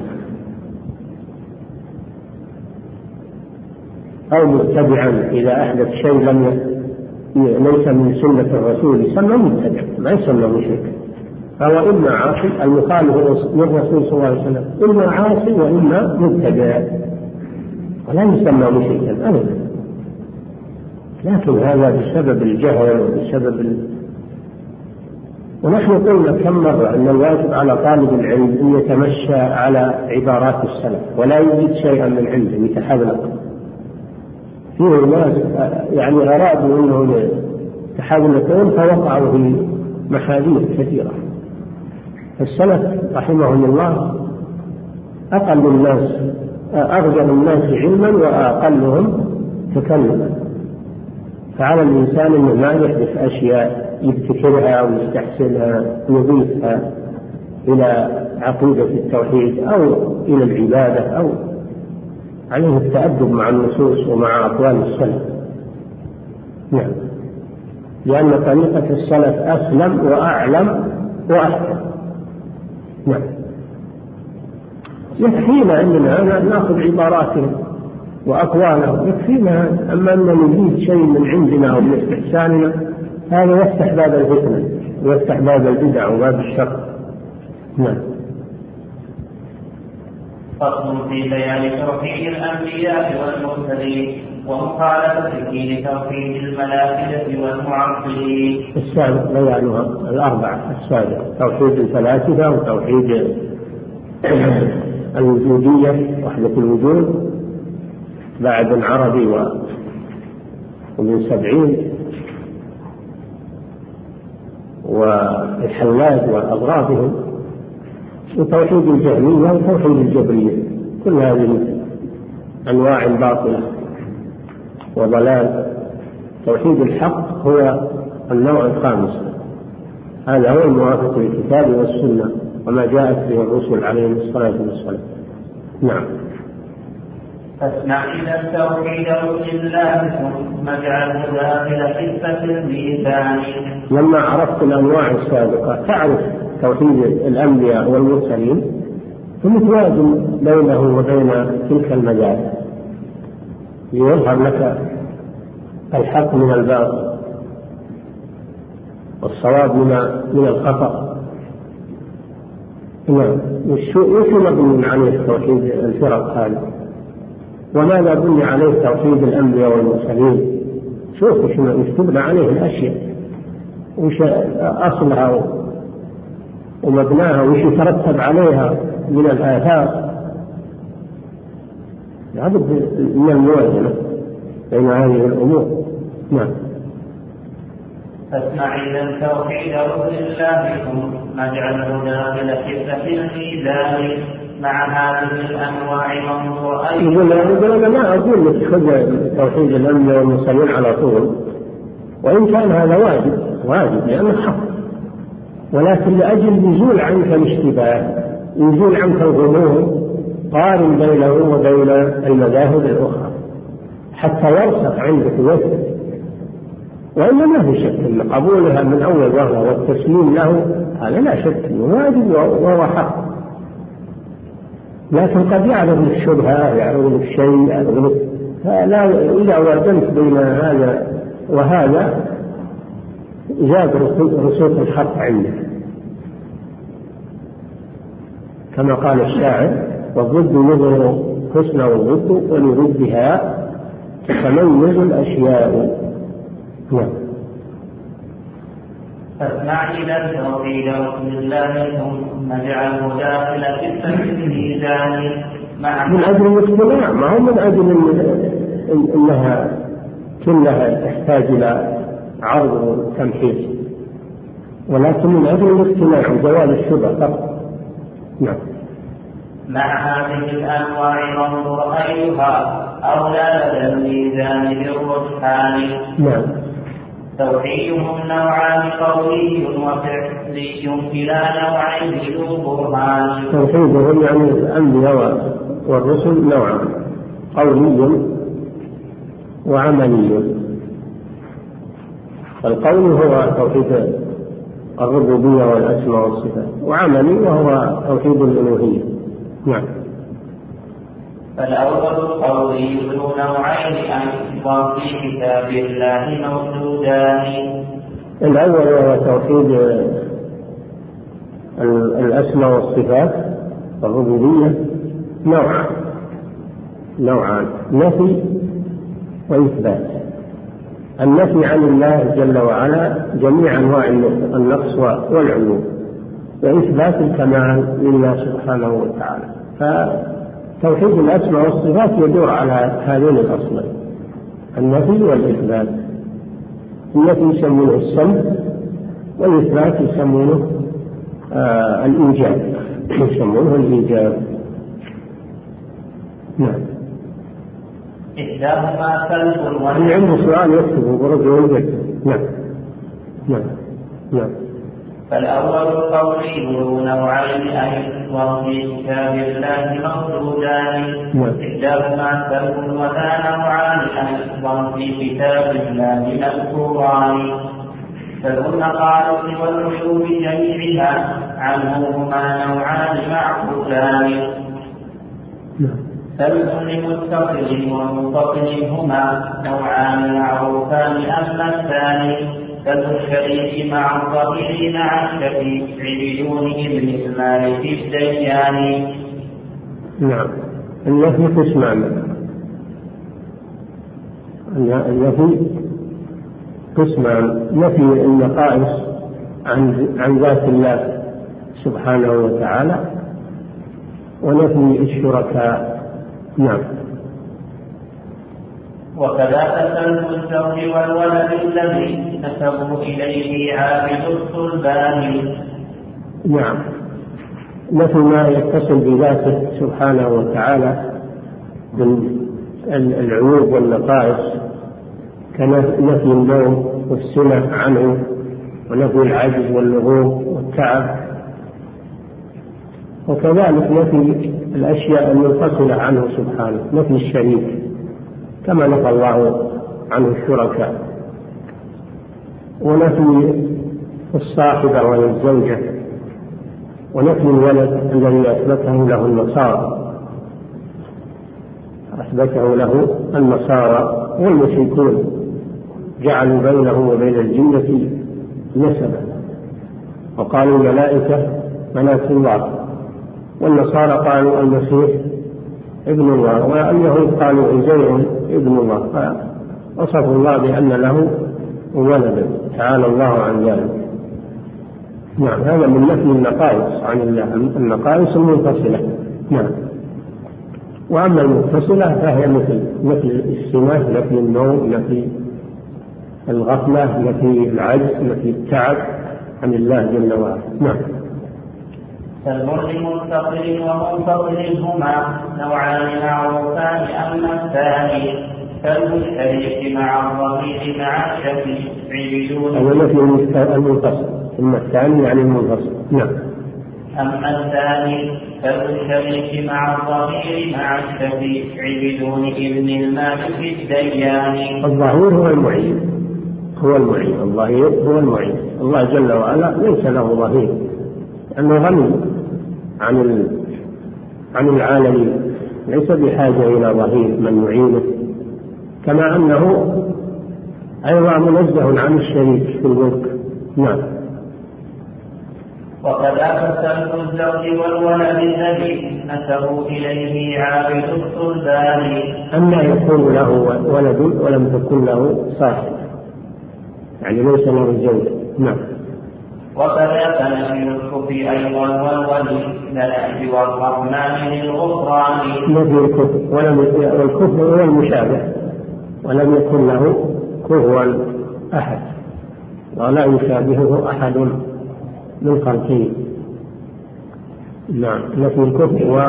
A: أو متبعا. إذا أحدث شيء لم ليس من سنة الرسول يسمى متبع، ما يسمى مشرك. فهو إما عاصي المخالف للرسول صلى الله عليه وسلم، إما عاصي وإما متبع، ولا يسمى مشركا أبدا. لكن هذا بسبب الجهل وبسبب ال... ونحن قلنا كم مرة أن الواجب على طالب العلم أن يتمشى على عبارات السلف ولا يجد شيئا من عنده يتحذلق فيه. الناس يعني أرادوا أنهم يتحذلقون فوقعوا في محاذير كثيرة. السلف رحمهم الله أقل الناس أرجل الناس علما وأقلهم تكلما، فعلى الإنسان أنه ما يحدث أشياء يبتكرها ويستحسنها يضيفها إلى عقيدة التوحيد أو إلى العبادة، أو عليه التأدب مع النصوص ومع أقوال السلف. نعم، لأن طريقة السلف أسلم وأعلم وأحكم. نعم، يكفينا أننا نأخذ عباراتهم وأقوالهم، يكفينا. أما أن نزيد شيء من عندنا أو من استحساننا هذا يفتح باب الفتنة ويفتح باب البدع وباب الشر. نعم.
B: فصل في بيان توحيد الأنبياء والمرسلين ومخالفته لتوحيد الملائكة والمعطلين.
A: السابق بيانها الأربعة السابق: توحيد الفلاسفة وتوحيد الوجودية وحدة الوجود بعد العربي ومن سبعين، والحلاج وأضرابهم، وتوحيد الجهمية وتوحيد الجبرية. كل هذه أنواع باطلة وضلال. توحيد الحق هو النوع الخامس، هذا هو الموافق للكتاب والسنة وما جاءت به الرسل عليهم الصلاة والسلام. نعم.
B: فاسمع إلى التوحيد لله ثم اجعله داخل خفة الميزان.
A: لما عرفت الأنواع السابقة تعرف توحيد الأنبياء والمرسلين ثم توازن بينه وبين تلك المجال ليظهر لك الحق من الباطل والصواب من من الخطأ. نعم. وش مبني عليه توحيد الفرق هذه؟ وماذا بني عليه توحيد الأنبياء والمرسلين؟ شوف وش تبنى عليه الأشياء، وش أصلها ومبناها، وش يترتب عليها من الآثار. لابد من الموازنة بين هذه الأمور. نعم.
B: فاسمع إذا توحيد رسل الله ثم اجعله داخل خفة الميزان مع هذه الأنواع منظور.
A: يقول أنا ما أقول لك خذ توحيد الأنبياء والمرسلين على طول، وإن كان هذا واجب واجب لأنه حق، ولكن لأجل نزول عنك الاشتباه، نزول عنك الغموض، قارن بينه وبين المذاهب الأخرى حتى يرسخ عندك وثق. وإلا ما في شك أن قبولها من أول وهلة والتسليم له هذا لا شك أنه واجب وهو حق. لكن قد يعرض الشبهة، يعرض الشيء، يعرض فلا. إذا وازنت بين هذا وهذا زاد رسوخ الحق عندك، كما قال الشاعر: والضد يظهر حسنه الضد ولضدها تتميز الأشياء. نعم.
B: فاسمع إلى توحيد رسول الله ثم اجعله داخل خفة الميزان مع
A: من أجل الاجتماع، ما هو من أجل أنها كلها تحتاج إلى عرض وتمحيص، ولكن من أجل الاجتماع وزوال الشبهة فقط. نعم.
B: مع هذه الأنواع وانظر أيها أولى لدى الميزان بالرجحان.
A: نعم.
B: توحيدهم نوعان قولي وفعلي كلا نوعين ذو برهان.
A: توحيدهم يعني الأنبياء والرسل نوعان قولي وعملي. القول هو توحيد الربوبية والأسماء والصفات، وعملي وهو توحيد الألوهية. نعم.
B: فالأول القولي ذو نوعين أيضا في كتاب الله موجودان.
A: الأول وهو توحيد الأسماء والصفات الربوبية نوعان نوعان نفي وإثبات. النفي عن الله جل وعلا جميع أنواع النقص والعيوب، وإثبات الكمال لله سبحانه وتعالى. فتوحيد الأسماء والصفات يدور على هذين الأصلين، النفي والإثبات. النفي يسمونه السمع، والإثبات يسمونه آه الإيجاب، يسمونه الإيجاب. نعم.
B: إحداهما سلب
A: اللي عنده سؤال يكتبه برجع ويكتب. نعم نعم نعم.
B: فالأول القولي ذو نوعين أيضا في كتاب الله موجودان. إحداهما سلب وذا نوعان أيضا في كتاب الله مذكوران. فالنقائص والعيوب جميعها عنه هما نوعان معقولان. سلب لمتصل ومنفصل هما نوعان معروفان. أما الثاني سلب الشريك مع الظهير مع الشفيع بدونه بالإسماء في الديان.
A: نعم. النفي قسمان. النفي قسمان: نفي النقائص عن عن ذات الله سبحانه وتعالى، ونفي الشركاء. نعم.
B: وكذا سلب الزوج والولد الذي نسبوا إليه عابد الصلبان.
A: نعم. نفي ما يتصل بذاته سبحانه وتعالى من العيوب والنقائص، كنفي النوم والسنة عنه، ونفي العجز واللغوب والتعب، وكذلك نفي الأشياء المنفصلة عنه سبحانه، نفي الشريك كما نفى الله عنه الشركاء، ونفي الصاحبة وهي الزوجة، ونفي الولد الذي أثبته له النصارى أثبته له النصارى والمشركون جعلوا بينه وبين الجنة نسبا، وقالوا الملائكة بنات الله، والنصارى قالوا المسيح ابن الله، واليهود قالوا عزير ابن الله، فوصفوا الله بأن له ولدا، تعالى الله عن ذلك. نعم. هذا من نفي النقائص عن الله، النقائص المنفصلة. نعم. وأما المتصلة فهي مثل مثل السمات، نفي النوم، نفي الغفلة، نفي العجز، نفي التعب عن الله جل وعلا. نعم.
B: سلب لمتصل ومنفصل هما نوعان معروفان. أما الثاني سلب الشريك مع الضمير مع الشفيع بدون.
A: هذا نفي المنفصل. ثم الثاني يعني المنفصل. نعم.
B: أما الثاني سلب الشريك مع الضمير مع الشفيع بدون إذن المالك الديان.
A: الظهير هو المعين، هو المعين، الظهير هو المعين. الله جل وعلا ليس له ظهير، لأنه غني عن عن العالمين، ليس بحاجة إلى ظهير من يعينه، كما أنه أيضا منزه عن الشريك في الملك. نعم.
B: وكذا سلب الزوج والولد الذي نسبوا إليه عابد الصلبان.
A: أما يكون له ولد ولم تكن له صاحب، يعني ليس له زوج. نعم.
B: وكذا نفي الكفر أيضا والولي للأهل والرحمن للغفران.
A: نفي الكفر، والكفر هو المشابه، ولم يكن له كفوا أحد، ولا يشابهه أحد من خلقه. نعم نفي الكفر و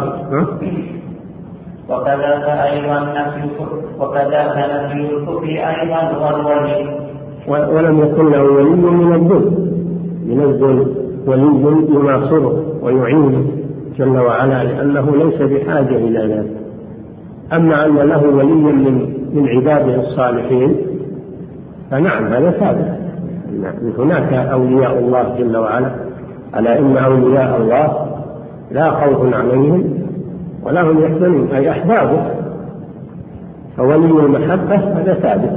B: وكذلك أيضا نفي الكفر وكذلك نفي الكفر أيضا والولي
A: ولم يكن له ولي من الذل ينزل ولي يناصره ويعينه جل وعلا لأنه ليس بحاجة إلى ذلك. أما أن له ولي من من عباده الصالحين فنعم هذا ثابت. هناك أولياء الله جل وعلا، ألا إن أولياء الله لا خوف عليهم ولا هم يحزنون، أي أحبابه. فولي المحبة هذا ثابت.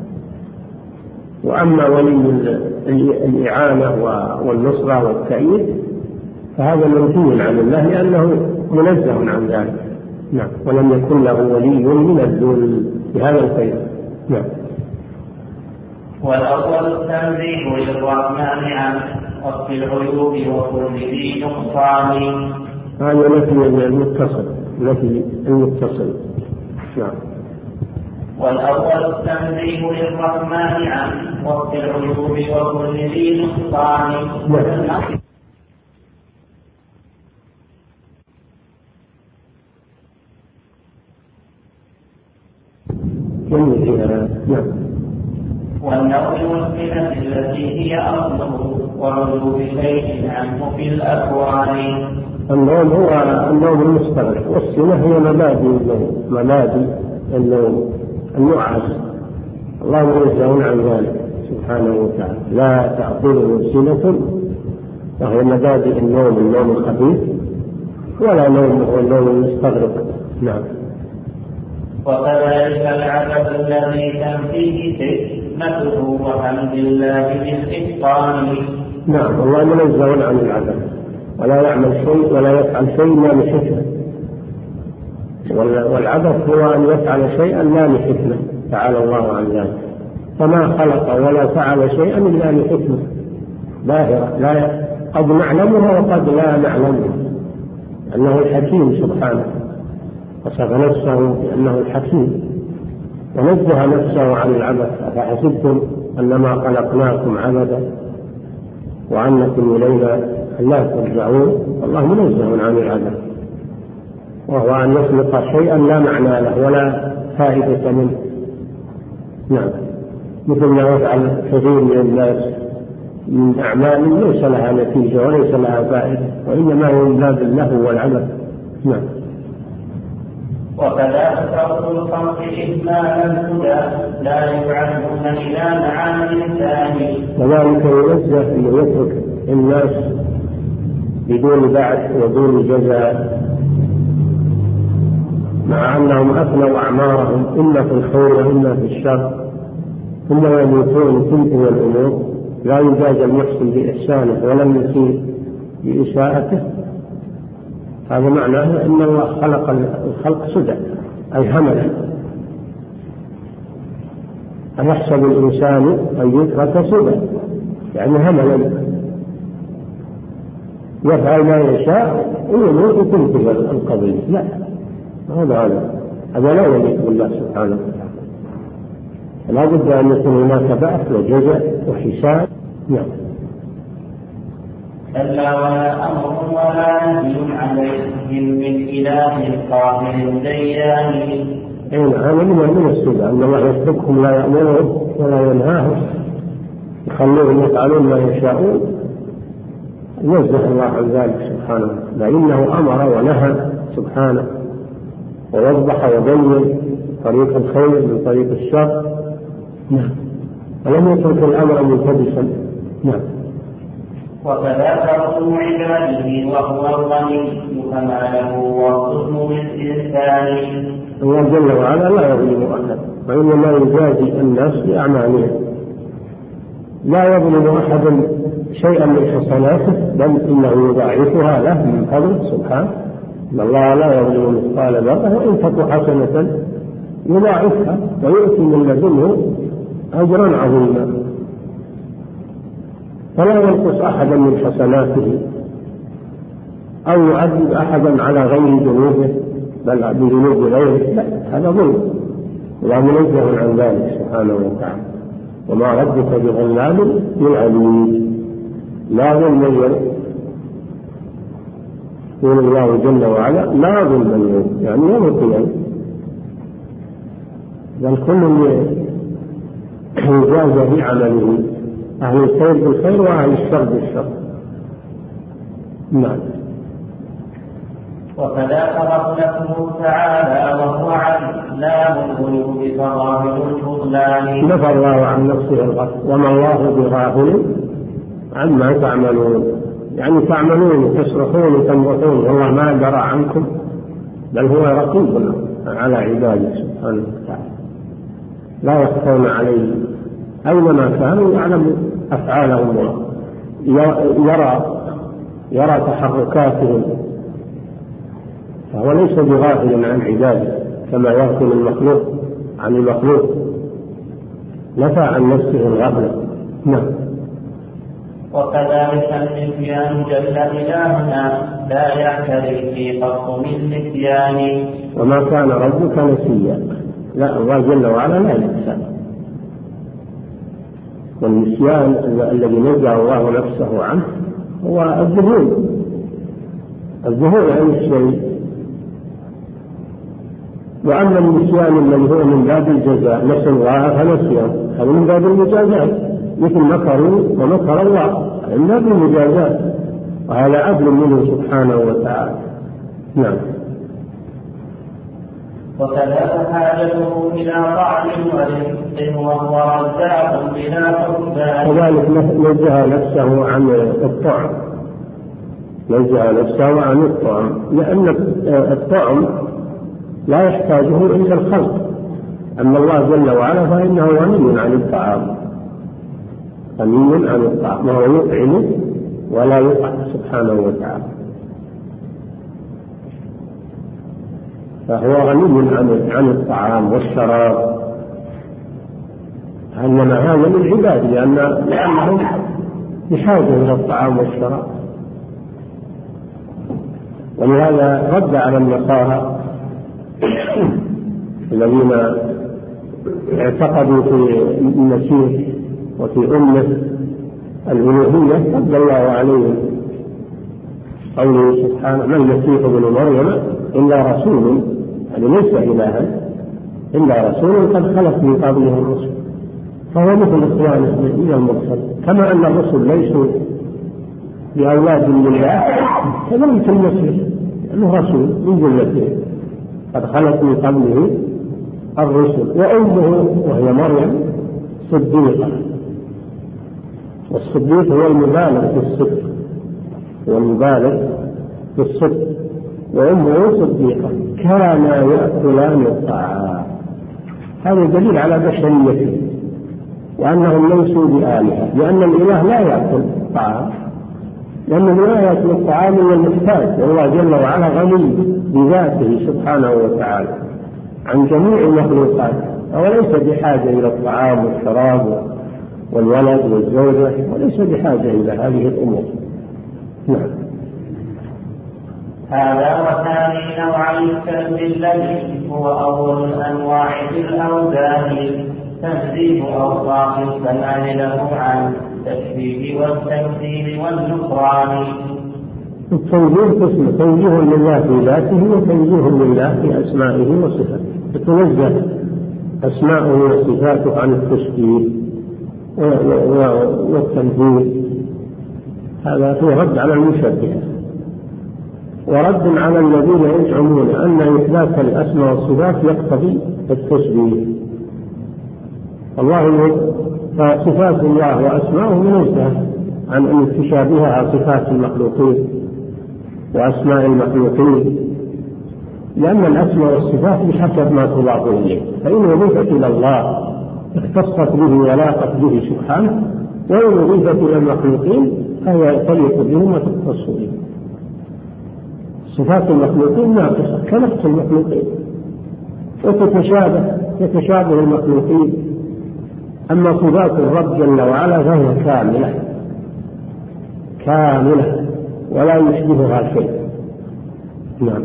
A: وأما ولي الإعانة والنصرة والتأييد فهذا منفي عن الله لأنه منزه عن ذلك. نعم ولم يكن له ولي من الذل بهذا الخير. نعم.
B: والأول التنزيه للرحمن عن وصف العيوب وكل ذي نقصان.
A: هذا نفي المتصل نفي المتصل. نعم.
B: والأول التنزيه للرحمن عن وصف العيوب وكل ذي نقصان.
A: نعم.
B: والنوع والصلة التي هي أصله وعلو شيء عنه في الأكوان.
A: النوم هو النوم المستغرق، والصلة هي مبادئ النوم، مبادئ النوم النعاس. الله منزه عن ذلك سبحانه وتعالى، لا تأخذه سنة وهي مبادئ النوم، النوم الخفيف، ولا نوم هو النوم المستغرق. نعم.
B: وكذلك العبث الذي تنفيه حكمته وحمد الله بالإتقان.
A: نعم الله منزه عن العبث، ولا يعمل شيء ولا يفعل شيء إلا لحكمة، والعبث هو أن يفعل شيئا لا لحكمة تعالى الله عن ذلك. فما خلق ولا فعل شيئا إلا لحكمة باهرة لا قد نعلمها وقد لا نعلمها، أنه الحكيم سبحانه، وصف نفسه بأنه الحكيم ونزه نفسه عن العبث. أفحسبتم أنما خلقناكم عبثا وأنكم إلينا لا ترجعون. الله منزه عن العبث، وهو أن يخلق شيئا لا معنى له ولا فائدة منه. نعم. مثل ما يفعل كثير من الناس من أعمال ليس لها نتيجة وليس لها فائدة، وإنما هو من باب اللهو والعبث. نعم.
B: وكذلك ترك الخلق إجمالا الهدى لا يبعثون إلى معاني ثاني.
A: وذلك ينزه أن يترك الناس بدون بعث ودون جزاء، مع أنهم أفنوا أعمارهم إما في الخير وإما في الشر، ثم يموتون تنتهي الأمور، لا يجازى المحسن بإحسانه ولا المسيء بإساءته. هذا معناه أن الله خلق الخلق سدى أي هملا. أيحسب الإنسان أن يترك سدى يعني هملا، يفعل ما يشاء ويموت تنتهي القضية. لا، هذا هذا هذا لا يليق بالله سبحانه وتعالى. لا بد أن يكون هناك بعث وجزاء وحساب. نعم.
B: كلا ولا أمر ولا نهي عليهم من إله قاهر ديان.
A: هذا من السنة أن الله يتركهم لا يأمرهم ولا ينهاهم، يخلوهم يفعلون ما يشاءون. ينزه الله عن ذلك سبحانه، لأنه أمر ونهى سبحانه ووضح وبين طريق الخير من طريق الشر. نعم. ولم يترك الأمر ملتبسا. نعم.
B: وكذاك رسم عباده وهو الغني كماله والظلم للإنسان.
A: الله جل وعلا لا يظلم أحد، وإنما يجازي الناس بأعمالهم. لا يظلم أحد شيئا من حسناته، بل إنه يضاعفها له من فضله سبحانه. إن الله لا يظلم مثقال ذرة وإن تك حسنة يضاعفها ويؤتي من لدنه أجرا عظيما. فلا ينقص أحدا من حسناته أو يعذب أحدا على غير ذنوبه بل بذنوب غيره، لا، هذا ظلم، لا منزه عن ذلك سبحانه وتعالى. وما ربك بظلام للعبيد، لا ظلم اليوم. يقول الله جل وعلا لا ظلم اليوم، يعني يوم القيامة، بل كل يجازى بعمله، أهل الخير بالخير وأهل الشر بالشر. نعم.
B: وكذا غفلته تعالى وهو علام الغيوب فظاهر البطلان.
A: نفى الله عن نفسه الغفل، وما الله بغافل عما تعملون، يعني تعملون وتصرخون وتمرحون والله ما درى عنكم، بل هو رقيب على عباده سبحانه وتعالى، لا يخفون عليه، أينما كانوا يعلم أفعالهم، يرى يرى تحركاتهم، فهو ليس بغافل عن عباده كما يغفل المخلوق عن المخلوق، نفى عن نفسه الغفلة. نعم.
B: وكذلك النسيان جل إلهنا لا يعتري في قط من نسيان.
A: وما كان ربك نسيا، لا، الله جل وعلا لا ينسى. والنسيان الذي نزع الله نفسه عنه هو الذهول، الذهول عن الشيء. وأما النسيان الذي هو من باب الجزاء، نسوا الله فنسيهم، هذا من باب المجازات، مثل مكروا ومكر الله، من باب المجازات، وهذا عدل منه سبحانه وتعالى. نعم.
B: وكذا حاجته إلى طعن ورزق وهو رزاق بلا حسبان.
A: كذلك نزه نفسه عن الطعم، نزه نفسه عن الطعم، لأن الطعم لا يحتاجه إلا الخلق، أما الله جل وعلا فإنه غني عن الطعام، غني عن الطعام، وهو يطعم ولا يطعم سبحانه وتعالى، فهو غني عن الطعام والشراب، إنما هذا للعباد لأن لأنهم بحاجة إلى الطعام والشراب. ولهذا رد على النصارى الذين اعتقدوا في المسيح وفي أمه الألوهية، رد الله عليهم قوله سبحانه: ما المسيح ابن مريم إلا رسول، يعني ليس إلها، إلا رسول قد خلت من قبله الرسل، فهو مثل إخوانه من المرسل، كما أن الرسل ليسوا بأولاد لله، كذلك المسيح أنه رسول من جملته قد خلت من قبله الرسل. وأمه وهي مريم صديقة، والصديق هو المبالغ في الصدق، هو المبالغ في الصدق، وأمه صديقة، كانا يأكلان الطعام. هذا دليل على بشريته وأنهم ليسوا بآلهة، لأن الإله لا يأكل الطعام، لأن الإله يأكل الطعام من المحتاج، والله جل وعلا غني بذاته سبحانه وتعالى عن جميع المخلوقات، فهو ليس بحاجة إلى الطعام والشراب والولد والزوجة، وليس بحاجة إلى هذه الأمور. نعم.
B: هذا وثاني نوع الكلب الذي هو أول الأنواع في الأوزان، تنزيه أوصاف الكمال له عن التشبيه والتمثيل والنكران.
A: التنزيه قسم: تنزيه لله في ذاته، وتنزيه لله في أسمائه وصفاته، تتنزه أسماءه وصفاته عن التشبيه والتمثيل، هذا فيه رد على المشبهة، ورد على الذين يزعمون أن إثبات الأسماء والصفات يقتضي التشبيه. الله فصفات الله وأسماؤه منزهة عن أن تشابهها صفات المخلوقين وأسماء المخلوقين، لأن الأسماء والصفات بحسب ما تضاف إليه، فإن أضيفت إلى الله اختصت به ولاقت به سبحانه، وإن أضيفت إلى المخلوقين فهي تليق بهم وتختص بهم. صفات المخلوقين ناقصة كنفس المخلوقين، وتتشابه يتشابه المخلوقين، أما صفات الرب جل وعلا فهي كاملة كاملة ولا يشبهها شيء. نعم.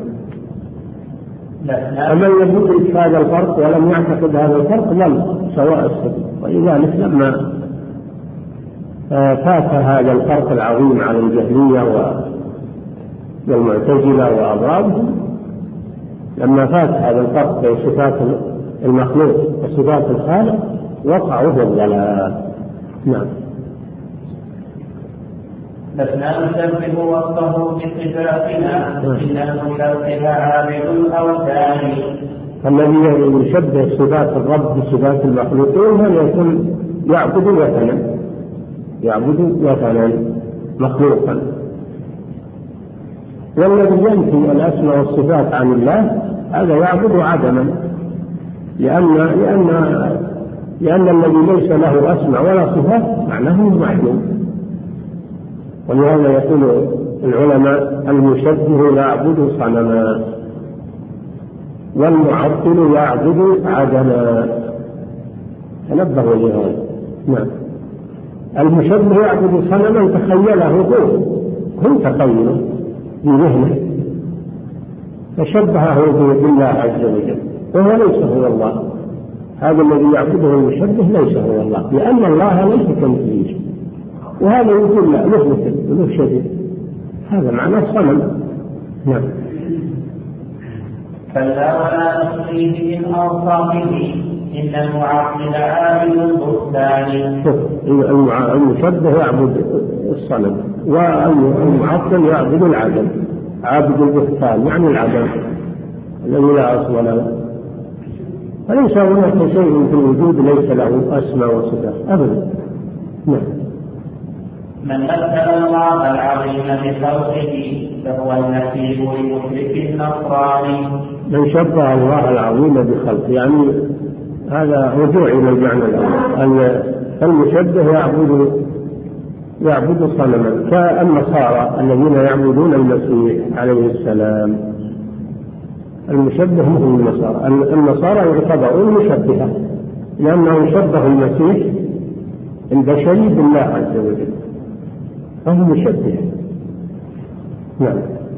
A: أما الذي يدرك هذا الفرق ولم يعتقد هذا الفرق ضل سواء السبيل، ولذلك لما فات هذا الفرق العظيم على الجهمية والمعتزلة وأضرابهم لما فات هذا الفرق بين صفات المخلوق وصفات الخالق وقعوا في الضلال. نعم.
B: لسنا نشبه وصفه بصفاتنا إن المشبه عابد الأوثان.
A: الذي يشبه صفات الرب بصفات المخلوقين هل يكون يعبد وثنا يعبد وثنا مخلوقا. والذي ينفي الأسماء والصفات عن الله هذا يعبد عدما، لأن لأن لأن الذي ليس له أسماء ولا صفات معناه معدوم. ولهذا يقول العلماء المشبه يعبد صنما والمعطل يعبد عدما. تنبهوا لهذا. نعم. المشبه يعبد صنما تخيله هو هو تخيله بذهنه فشبهه بالله عز وجل وهو ليس هو الله. هذا الذي يعبده المشبه ليس هو الله، لأن الله ليس كمثله شيء، وهذا يقول لا له مثل وله شبيه، هذا معناه صنم. نعم.
B: كلا ولا نصليه من أوصافه إن المعطل عابد البهتان.
A: المشبه يعبد الصنم والمعطل يعبد العدم، عابد البهتان يعني العدم الذي لا أصل له، فليس هناك شيء في الوجود ليس له أسماء وصفات أبدا. نعم.
B: من مثل الله العظيم بخلقه فهو النسيب لمشرك النصراني.
A: من شبه الله العظيم بخلقه يعني هذا رجوع إلى المعنى الأول. المشبه يعبد يعبد صنما كالنصارى الذين يعبدون المسيح عليه السلام. المشبه مثل النصارى. النصارى يعتبرون مشبهة لأنه يشبه المسيح البشري بالله عز وجل فهو مشبه. نعم.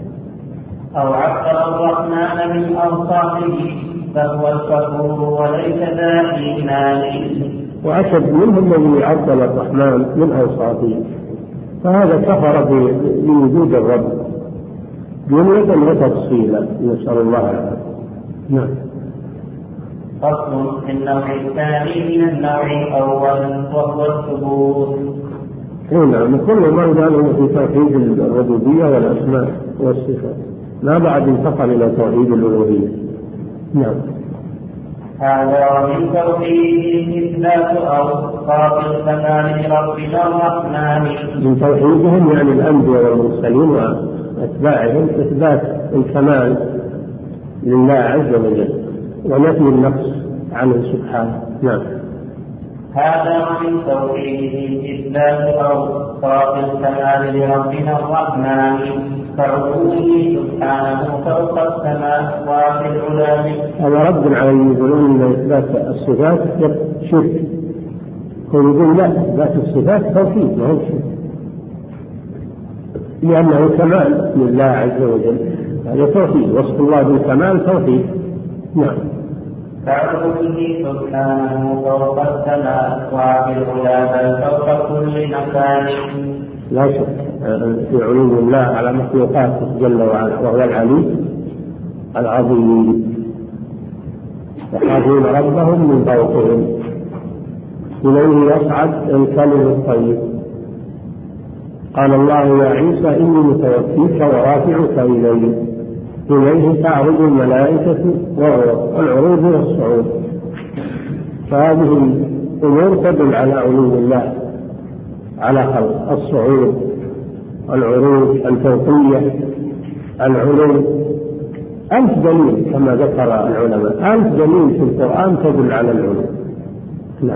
B: أو عطل الرحمن من أوصافه فهو الكفور وليس ذا إيمان.
A: وأشد منه الذي يعطل الرحمن من أوصافه فهذا كفر بوجود الرب جملة وتفصيلا نسأل الله العافية. نعم.
B: فصل في النوع الثاني من النوع الأول وهو الثبوت.
A: نعم. كل ما قاله في توحيد الربوبية والأسماء والصفات ما بعد انتقل إلى توحيد الألوهية. نعم.
B: هذا من توحيده إثبات أوصاف الكمال لربنا الرحمن.
A: من توحيدهم يعني الأنبياء والمرسلين وأتباعهم إثبات الكمال لله عز وجل ونفي النقص عنه سبحانه. نعم.
B: هذا من توحيده إثبات أوصاف الكمال لربنا الرحمن كعلوه سبحانه فوق السماوات العلى.
A: هذا رد على يقولون ان اثبات الصفات شرك، ويقول لا، اثبات الصفات توحيد ما هو شرك لانه كمال لله عز وجل، هذا توحيد، وصف الله بالكمال توحيد. نعم.
B: كعلوه سبحانه فوق السماوات العلى بل فوق كل مكان.
A: لا شك في علو الله على مخلوقاته جل وعلا وهو العلي العظيم. يخافون ربهم من فوقهم إليه يصعد الكلم الطيب. قال الله يا عيسى إني متوفيك ورافعك إلي إليه تعرض الملائكة والعروض والصعود. فهذه الأمور تدل على علو الله على خلق، الصعود، العروج، الفوقية، العلو، ألف دليل كما ذكر العلماء، ألف دليل في القرآن تدل على العلو. نعم.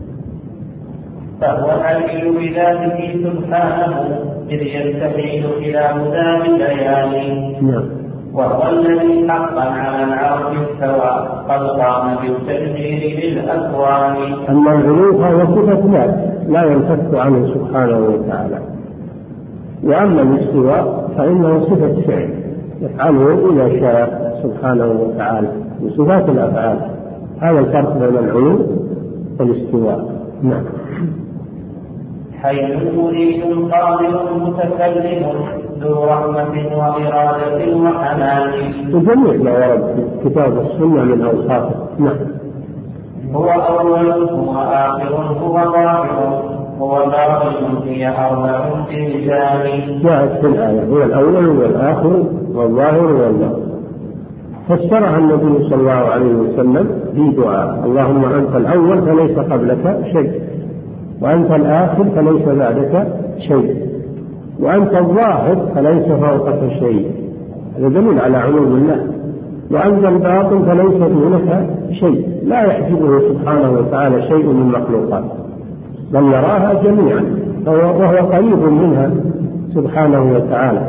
B: فهو العلي بذاته سبحانه إذ يستحيل إلى مدام البيان.
A: نعم.
B: وهو الذي حقا على العرش استوى قد قام بالتدبير للأكوان.
A: أما العلو فهو صفة ذات لا ينفك عنه سبحانه وتعالى، وأما الاستواء فإنه صفة فعل يفعله إذا شاء سبحانه وتعالى بصفات الأفعال. هذا الفرق بين العلو والاستواء. نعم.
B: حي مريد قادر متكلم ذو رحمة وإرادة وحنان.
A: وجميع ما ورد في كتاب السنة من أوصافه. نعم.
B: هو أول هو آخر هو ظاهر هو باطن هي أربع تلجان.
A: جاءت في الآية هو الأول والآخر والظاهر والباطن، فسرها النبي صلى الله عليه وسلم في دعاء: اللهم أنت الأول فليس قبلك شيء، وأنت الآخر فليس بعدك شيء، وأنت الظاهر فليس فوقك شيء. هذا دليل على علو الله. وأنت الباطن فليس دونك شيء، لا يحجبه سبحانه وتعالى شيء من مخلوقاته، بل يراها جميعا وهو قريب منها سبحانه وتعالى.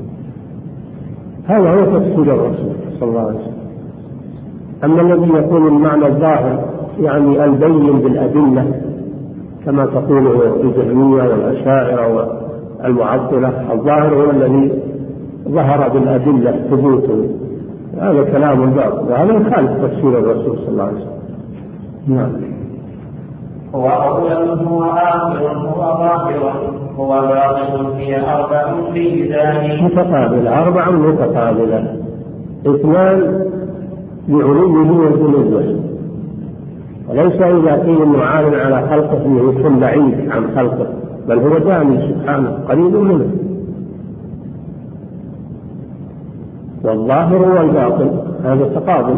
A: هذا هو تفسير الرسول صلى الله عليه وسلم. أما الذي يقول المعنى الظاهر يعني البين بالأدلة كما تقوله الجهمية والأشاعرة والمعطلة، الظاهر هو الذي ظهر بالأدلة ثبوته، هذا كلام باطل وهذا يخالف تفسير الرسول صلى الله عليه وسلم. نعم.
B: هو أول هو آخر هو ظاهر هو باطن هي أربع ميزان.
A: متقابلة، أربع متقابلة، اثنان لعلوه ودنوه، وليس إذا قيل إنه عال على خلقه إنه يكون بعيد عن خلقه، بل هو داني سبحانه قريب منه. والظاهر والباطن هذا تقابل،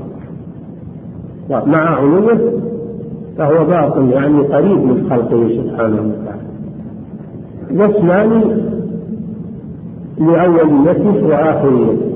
A: مع علوه فهو باطن يعني قريب من خلقه سبحانه وتعالى. واثنان لأوليته وآخريته،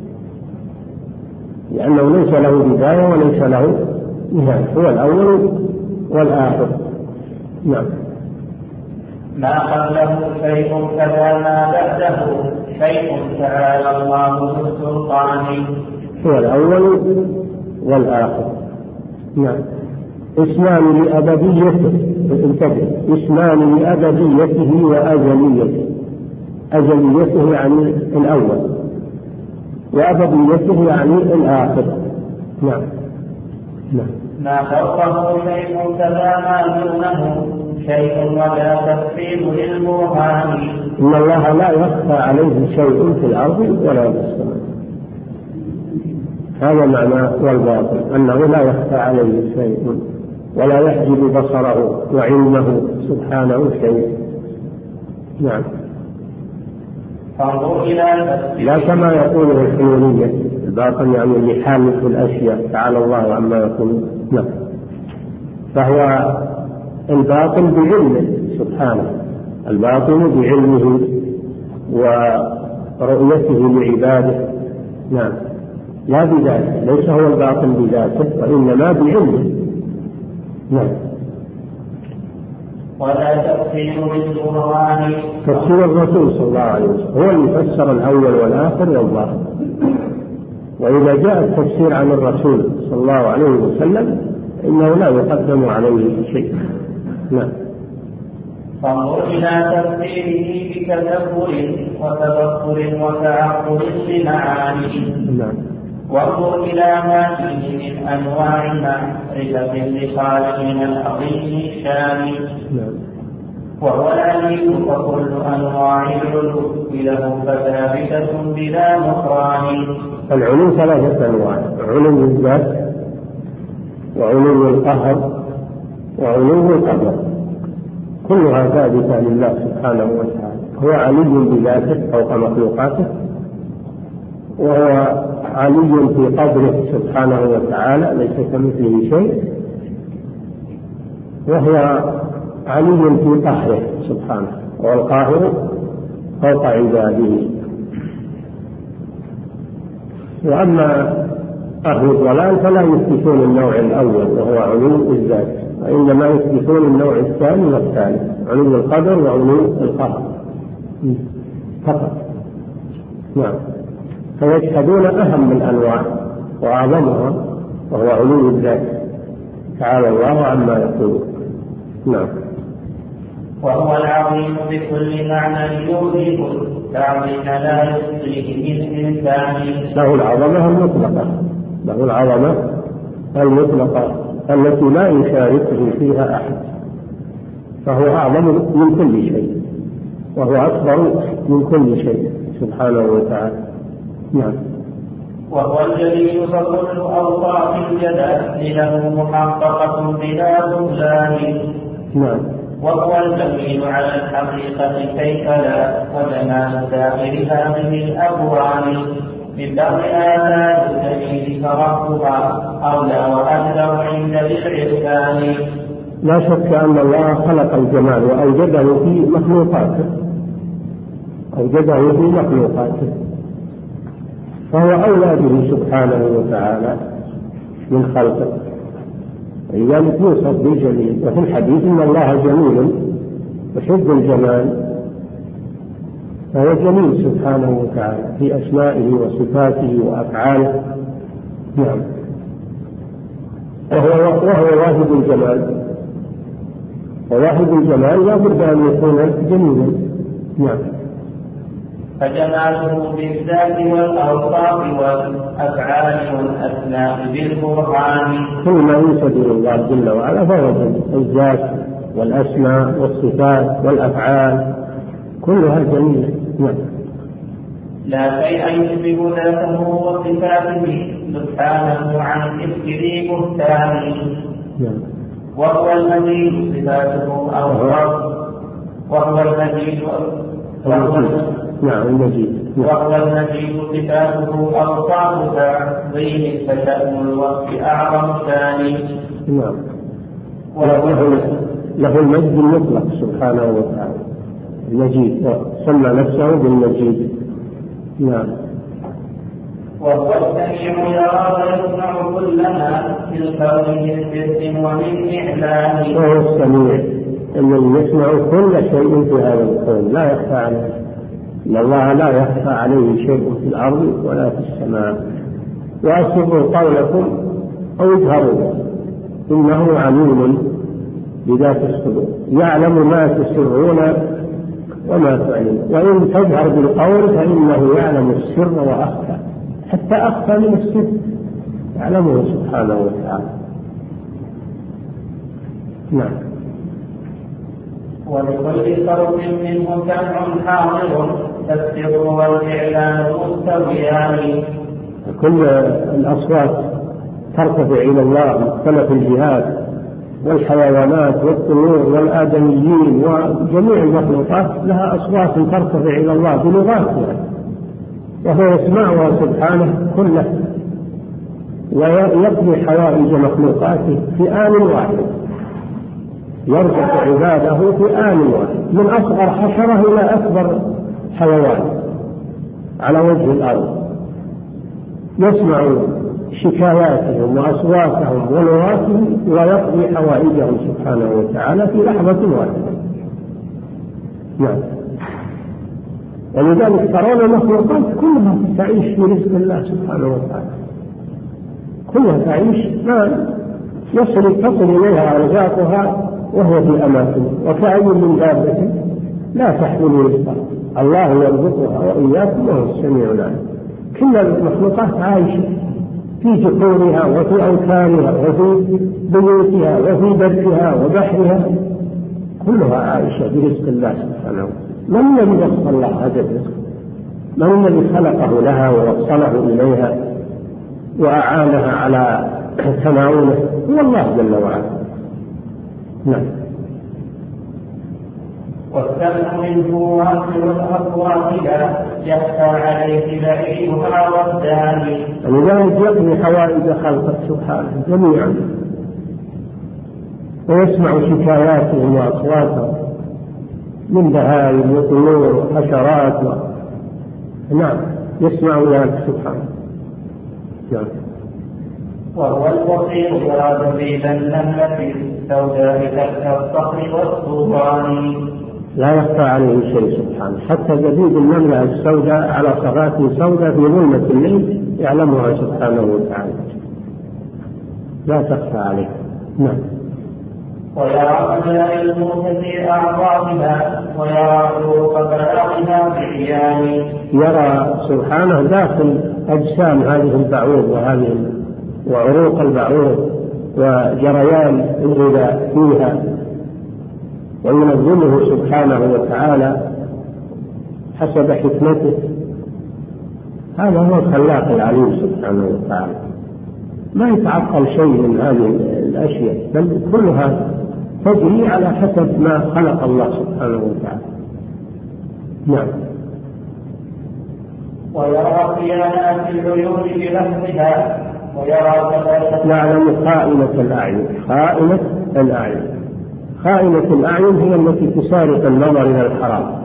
A: لأنه ليس له بداية وليس له نهاية، هو الأول والآخر. نعم.
B: ما قبله شيء كذا ما بعده شيء تعالى الله ذو السلطان.
A: هو الأول والآخر. نعم. اسمان لأبديته، انتبه، اسمان لأبديته وأزليته. أزليته يعني الأول، وأبديته يعني الآخر. نعم. نعم.
B: ما فوقه شيء كذا ما دونه شيء ولا تفصيل للبرهان.
A: إن الله لا يخفى عليه شيء في الأرض ولا في السماء، هذا معنى والباطل، أنه لا يخفى عليه شيء ولا يحجب بصره وعلمه سبحانه شيء. نعم. لا كما يقوله الحلولية الباطل يعني اللي حامل الأشياء تعالى الله عما يقول. نعم. فهو الباطل بعلمه سبحانه، الباطل بعلمه ورؤيته لعباده. نعم. لا بذاته، ليس هو الباطل بذاته وإنما بعلمه. نعم.
B: ولا تفسير بالقرآن.
A: تفسير الرسول صلى الله عليه وسلم هو اللي فسر الأول والآخر والظاهر، وإذا جاء التفسير عن الرسول صلى الله عليه وسلم إنه لا يقدم عليه شيء. نعم.
B: فانظر إلى تفسيره بتدبر وتبصر وتعقل لمعانيه.
A: نعم.
B: وانظر إلى ما فيه من أنواع معرفة لخالقنا العظيم الشان.
A: نعم.
B: وهو العليم فكل أنواع العلو له فثابتة بلا نكران.
A: العلو ثلاثة أنواع: علو الذات وعلو القهر وعلو القدر، كلها ثابتة لله سبحانه وتعالى. هو علي بذاته فوق مخلوقاته، وهو علي في قدره سبحانه وتعالى ليس كمثله شيء، وهو علي في قهره سبحانه، والقاهر فوق عباده. وأما أهل الضلال فلا يثبتون النوع الأول وهو علو الذات، وإنما يثبتون النوع الثاني والثالث، علو القدر وعلو القهر فقط. نعم. فيجحدون أهم الأنواع وأعظمها وهو علو الذات تعالى الله عما يقول. نعم.
B: وهو العظيم بكل معنى يوجب التعظيم لا يصليه من إنسان.
A: له العظمة المطلقة، له العظمة المطلقة التي لا يشاركه فيها أحد، فهو أعظم من كل شيء وهو أكبر من كل شيء سبحانه وتعالى. نعم.
B: وهو الجليل فكل أوصاف الجلال له محققة بلا بطلان.
A: نعم.
B: وهو الجميل على الحقيقة كيف لا وجمال سائر هذه الأبواب من بعض آثار الجميل فرحها أولى وأكثر عند الإعلان.
A: لا شك أن الله خلق الجمال وأوجده في مخلوقاته أوجده في مخلوقاته فهو أولى به سبحانه وتعالى من خلقه، لذلك يوصف بالجميل. وفي الحديث إن الله جميل يحب الجمال، فهو جميل سبحانه وتعالى في أسمائه وصفاته وأفعاله. نعم. وهو, وهو واحد الجمال، وواحد الجمال لا بد أن يكون جميلا. نعم.
B: فجماله بالذات والأوصاف والأفعال والأسماء بالبرهان.
A: كل ما ينسب إلى الله جل وعلا فهو جميل، الذات والأسماء والصفات والأفعال كلها جميلة. نعم.
B: لا شيء يشبه ذاته وصفاته سبحانه عن إفكه بهتان.
A: نعم.
B: وهو المجيد صفاته أوصاف وهو المجيد
A: نعم المجيد.
B: وهو المجيد صفاته أوصاف تعظيم فشأن الوصف أعظم ثاني.
A: نعم. له, له المجد المطلق سبحانه وتعالى المجيد، سمى نفسه بالمجيد. نعم.
B: وهو السميع يرى ويسمع كل ما في الكون من سر ومن إعلان.
A: وهو السميع الذي يسمع كل شيء في هذا الكون لا يخفى عليه، إن الله لا يخفى عليه شيء في الأرض ولا في السماء. وأسروا قولكم أو اجهروا إنه عليم بذات الصدور، يعلم ما تسرون وما تعلمون، وإن تجهر بالقول فإنه يعلم السر وأخفى، حتى أخفى من السر يعلمه سبحانه وتعالى. نعم.
B: ولكل صوت منه سمع حاضر فالسر والإعلان مستويان.
A: كل الأصوات ترتفع إلى الله، مختلف الجهات والحيوانات والطيور والآدميين وجميع المخلوقات لها أصوات ترتفع إلى الله بلغاتها، وهو يسمعها سبحانه كله ويقضي حوائج مخلوقاته في آن واحد، يرزق عباده في آن واحد من أصغر حشرة إلى أكبر حيوان على وجه الأرض، يسمع شكاياتهم وأصواتهم ولغاتهم ويقضي حوائجهم سبحانه وتعالى في لحظة واحدة. نعم. ولذلك ترون المخلوقات كلها تعيش في رزق الله سبحانه وتعالى، كلها تعيش ما يصل تصل إليها أرزاقها وهو في أماكن، وكأي من دابة لا تحمل رزقها الله يرزقها وإياكم وهو السميع العليم. كل المخلوقات عايشة في جحورها وفي أوكارها وفي بيوتها وفي بركها وبحرها، كلها عايشة برزق الله سبحانه. من الذي وصل الله هذا الرزق؟ من الذي خلقه لها ووصله إليها وأعانها على تناوله؟ هو الله جل وعلا. نعم.
B: والسمع منه وأكثر الأصوات لا يخفى عليه بعيدها والداني.
A: ولذلك يقضي حوائج خلقه سبحانه جميعا، ويسمع شكاياتهم وأصواتهم من بهائم وطيور وحشرات و... نعم يسمع ذلك سبحانه. نعم.
B: وهو البصير يرى دبيب النملة السوداء تحت الصخر والطوفان.
A: لا يخفى عليه شيء سبحانه، حتى دبيب النملة السوداء على صفات سوداء في ظلمة الليل يعلمها سبحانه وتعالى، لا تخفى عليه. نعم.
B: ويرى أجزاء الموت في أعضائها ويرى حروف بلاغها بعيان.
A: يرى سبحانه داخل أجسام هذه البعوض وهذه وعروق البعوض وجريان الغذاء فيها، وينزله سبحانه وتعالى حسب حكمته. هذا هو الخلاق العليم سبحانه وتعالى، ما يتعطل شيء من هذه الأشياء، بل كلها تجري على حسب ما خلق الله سبحانه وتعالى. نعم.
B: ويرى خيانات العيون بلفظها ويرى كذلك
A: يعلم خائنة الأعين. خائنة الأعين خائنة الأعين هي التي تسارق النظر إلى الحرام.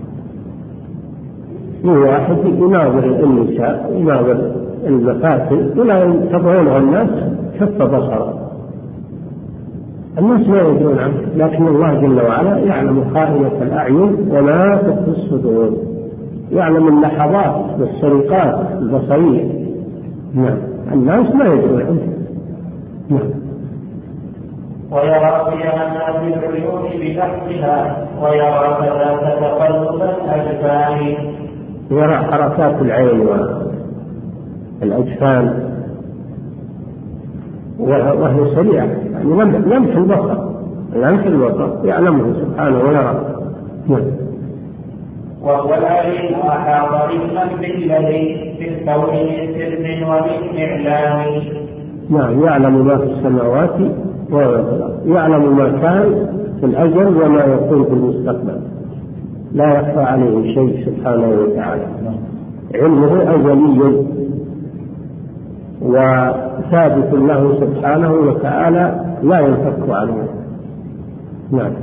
A: في واحد يناظر النساء يناظر المفاسد ولا يتبعونها الناس كف بصره، الناس لا يدرون عنه، لكن الله جل وعلا يعلم خائنة الأعين وما تخفي الصدور، يعلم اللحظات والسرقات البصرية. نعم. الناس ما يدرون عنه. نعم.
B: ويرى خيانات العيون بلفظها ويرى كذلك تقلب الأجفان.
A: يرى حركات العين والأجفان وهي سريعة، يعني لمح البصر لمح البصر يعلمه سبحانه ويرى. نعم.
B: وهو العليم أحاط علما بالذي في الكون من سر ومن إعلام.
A: نعم. يعلم ما في السماوات ويعلم ما كان في الأزل وما يكون في المستقبل، لا يخفى عليه شيء سبحانه وتعالى. علمه أزلي وثابت له سبحانه وتعالى لا ينفك عنه. نعم.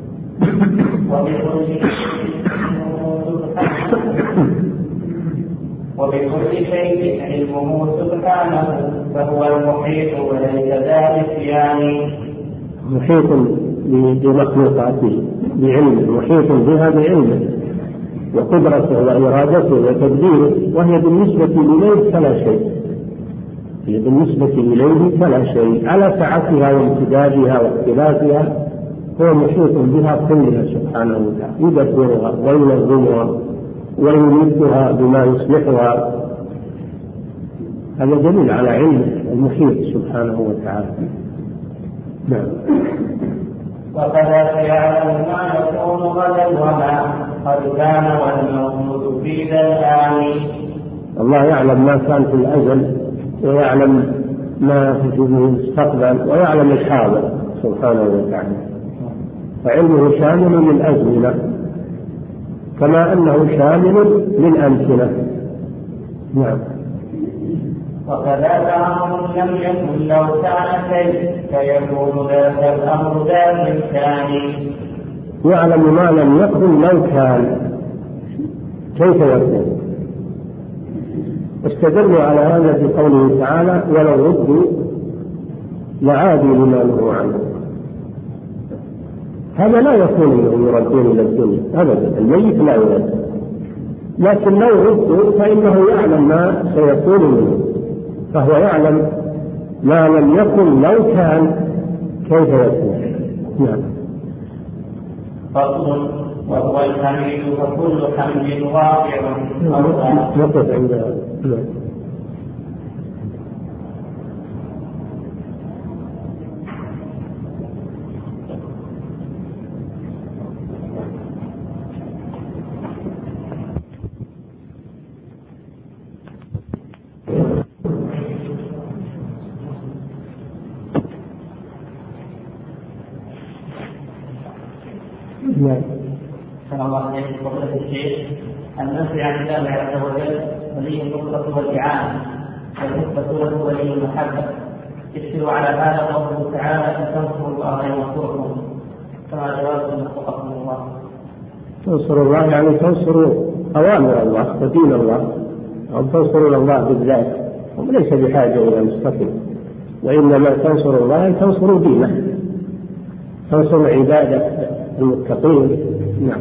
B: وبكل شيء علمه سبحانه فهو المحيط وليس ذا نسيان.
A: محيط بمخلوقاته بعلمه، محيط بها بعلمه وقدرته وإرادته وتدبيره، وهي بالنسبة إليه فلا شيء هي بالنسبة إليه فلا شيء على سعتها وامتدادها واختلافها، هو محيط بها كلها سبحانه وتعالى، يدبرها وينظمها ويمدها بما يصلحها. هذا دليل على علم المحيط سبحانه وتعالى. نعم.
B: وكذلك يعلم ما يكون غدا وما قد كان والموجود في ذا الآن.
A: الله يعلم ما كان في الأزل ويعلم ما في المستقبل ويعلم الحاضر سبحانه وتعالى، فعلمه شامل للأزمنة كما أنه شامل للأمكنة. نعم.
B: وكذلك أمر لم يكن لو كان كيف فيكون ذاك الأمر ذات الإمكان.
A: يعلم ما لم يكن لو كان كيف يكون. استدلوا على هذا بقوله تعالى ولو ردوا لعادوا لما نهوا عنه. هذا لا يكون انهم يردون الى الدنيا ابدا، الميت لا يرد، لكن لو ردوا فانه يعلم ما سيكون منه، فهو يعلم ما لم يكن لو كان كيف يكون. نعم.
B: فصل وهو الحميد فكل حمد واقع.
A: نقف عند هذا.
B: صلى الله عليه وسلم الشيخ النفي عن الله عز وجل ولي النصرة والإعانة والنسبة له ولي المحبة. يشير على هذا قوله تعالى إن تنصروا الله ينصركم كما جواب وفقكم الله.
A: تنصروا الله يعني تنصروا أوامر الله ودين الله، أو تنصروا الله بالذات، وليس بحاجة إلى مستقل، وإنما تنصروا الله أن تنصروا دينه، تنصروا عبادة المتقين. نعم.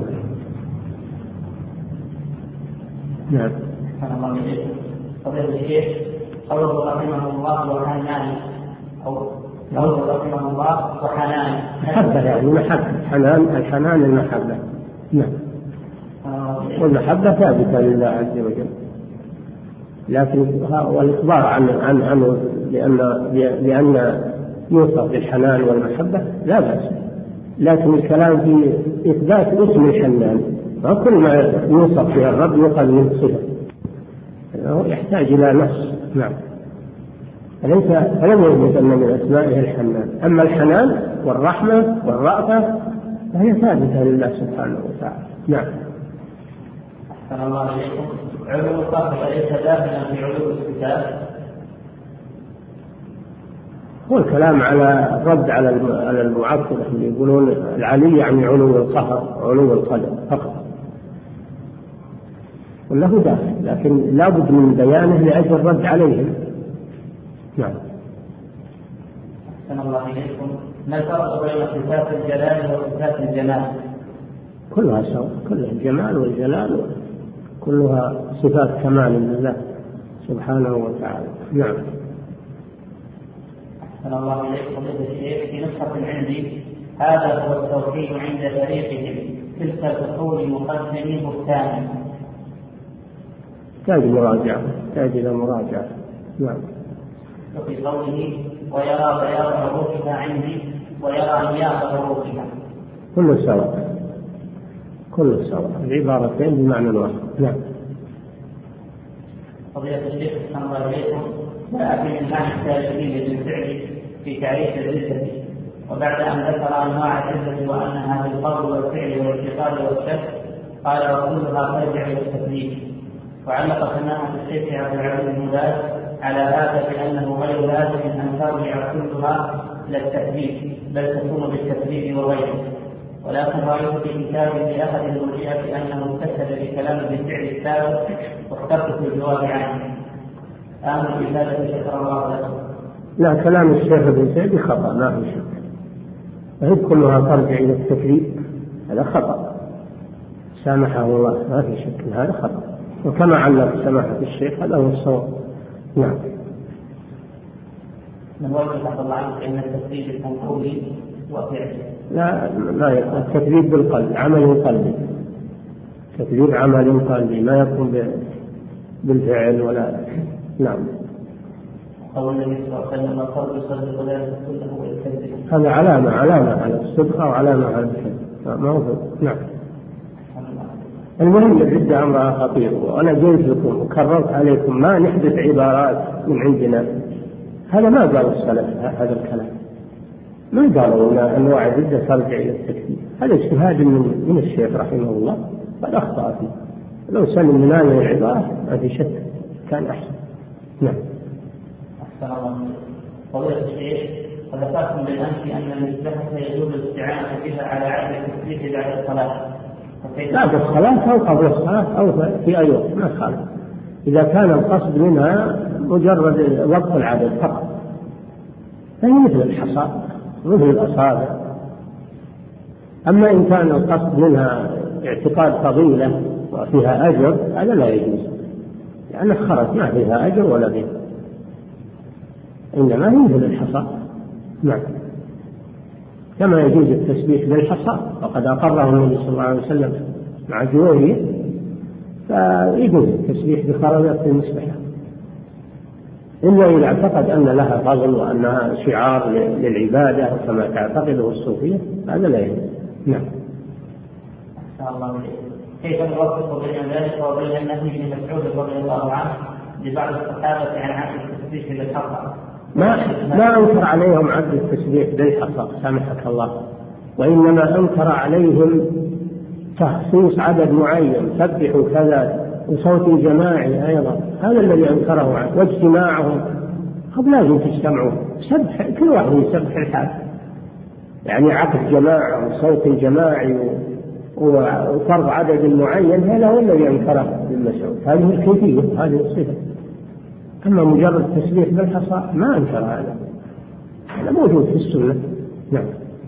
A: نعم.
B: قبل الشيخ قوله رحمه الله وحنان أو قوله رحمه الله وحنان
A: محبة يعني محبة، حنان الحنان المحبة. نعم. والمحبة ثابتة لله عز وجل، لكن والإخبار عن عن عنه لأن لأن يوصف بالحنان والمحبة لا بأس، لكن الكلام في إثبات اسم الحنان، وكل ما يوصف به الرب يقال من صفة، يحتاج إلى نص. نعم. فليس فلم يثبت أن من أسمائه الحنان. أما الحنان والرحمة والرأفة فهي ثابتة لله سبحانه وتعالى. نعم.
B: أحسن الله إليكم. علو القهر ليس داخلا في علو الصفات؟
A: هو الكلام على الرد على على المعطلة اللي يقولون العلي يعني علو القهر وعلو القدر فقط، وله داخل، لكن لا بد من بيانه لأجل الرد عليهم. نعم.
B: أحسن الله إليكم. ما الفرق بين صفات الجلال وصفات الجمال؟
A: كلها سواء، كلها الجمال والجلال كلها صفات كمال لله سبحانه وتعالى. نعم.
B: أحسن الله إليكم. الشيخ في نسخة عندي هذا هو التوحيد عند فريقهم، تلك الفصول مقدم بهتان.
A: تحتاج مراجعة، تحتاج إلى مراجعة. نعم.
B: وفي قوله ويرى بياض عروقها عندي ويرى نياض عروقها،
A: كله سواء، كله سواء، العبارتين بمعنى واحد. نعم.
B: فضيلة الشيخ أحسن الله إليكم. لكن من معنى التاريخية بالفعل في تعريف الردة، وبعد أن ذكر أنواع الردة وأنها بالقول والفعل والاعتقاد والشك قال وكلها ترجع إلى التكليف. وعلق سماحة الشيخ عبد العزيز المداد على هذا بأنه غير لازم أن ترجع كلها إلى التكليف، بل تكون بالتكليف وغيره. ولكن رأيت في كتاب لأحد المرجئة أنه اكتفى بكلام بالفعل السابق واخترت في الجواب عنه. آمن بذلك شكر الله لكم.
A: لا، كلام الشيخ ابن سعدي خطأ، ما في شك. فهي كلها ترجع إلى التكليف، هذا خطأ، سامحه الله، ما في شك، هذا خطأ. وكما علق سماحة الشيخ هذا هو الصواب. نعم.
B: من وجه حفظ الله عنك أن التكليف يكون قولي وفعلي؟
A: لا، لا يكون التكليف بالقلب، عمل قلبي، تكليف عمل قلبي، ما يكون بالفعل ولا. نعم.
B: قول النبي صلى الله عليه وسلم القلب يصدق ذلك كله ويكذب،
A: هذا علامة علامة على الصدق وعلامة على الكذب، ما هو. نعم. المهم الردة أمرها خطير، وأنا قلت لكم وكررت عليكم ما نحدث عبارات من عندنا، هذا ما قال السلف هذا الكلام، ما قالوا أن أنواع الردة ترجع إلى التكفير، هذا اجتهاد من, من الشيخ رحمه الله قد أخطأ فيه، لو سلم من هذه العبارة ما في شك كان أحسن. نعم.
B: أحسن الله. فضيلة الشيخ قد ذكرتم بالأمس أن المسبحة يجوز الاستعانة بها على عدد التسبيح بعد الصلاة،
A: لا بالصلاة أو قبل الصلاة أو في أي وقت ما خالف، إذا كان القصد منها مجرد وقت العدد فقط، فهي مثل الحصى مثل الأصابع. أما إن كان القصد منها اعتقاد فضيلة وفيها أجر هذا لا يجوز، لأن خرج ما فيها أجر ولا فيها، إنما هي مثل الحصى. نعم. كما يجوز التسبيح بالحصى وقد أقره النبي صلى الله عليه وسلم مع جوهه، فيجوز التسبيح بخرجات المسبحة، إلا إذا اعتقد أن لها فضل وأنها شعار للعبادة كما تعتقده الصوفية هذا لا يجوز. نعم.
B: كيف نوفق بين ذلك وبين النهي بن مسعود رضي الله عنه لبعض الصحابة عن عدم التسبيح بالحصى؟
A: ما ما أنكر عليهم عدم التسبيح بالحصى سامحك الله، وإنما أنكر عليهم تخصيص عدد معين، سبحوا كذا، وصوت جماعي أيضا، هذا الذي أنكره عنه، واجتماعهم. طب لازم تجتمعوا، سبح كل واحد يسبح الحال، يعني عقد جماعة وصوت جماعي وفرض عدد معين، هذا هو الذي أنكره ابن مسعود، هذه الكيفية، هذه الصفة. أما مجرد تسبيح بالحصى ما أنكر هذا، هذا موجود في السنة. نعم.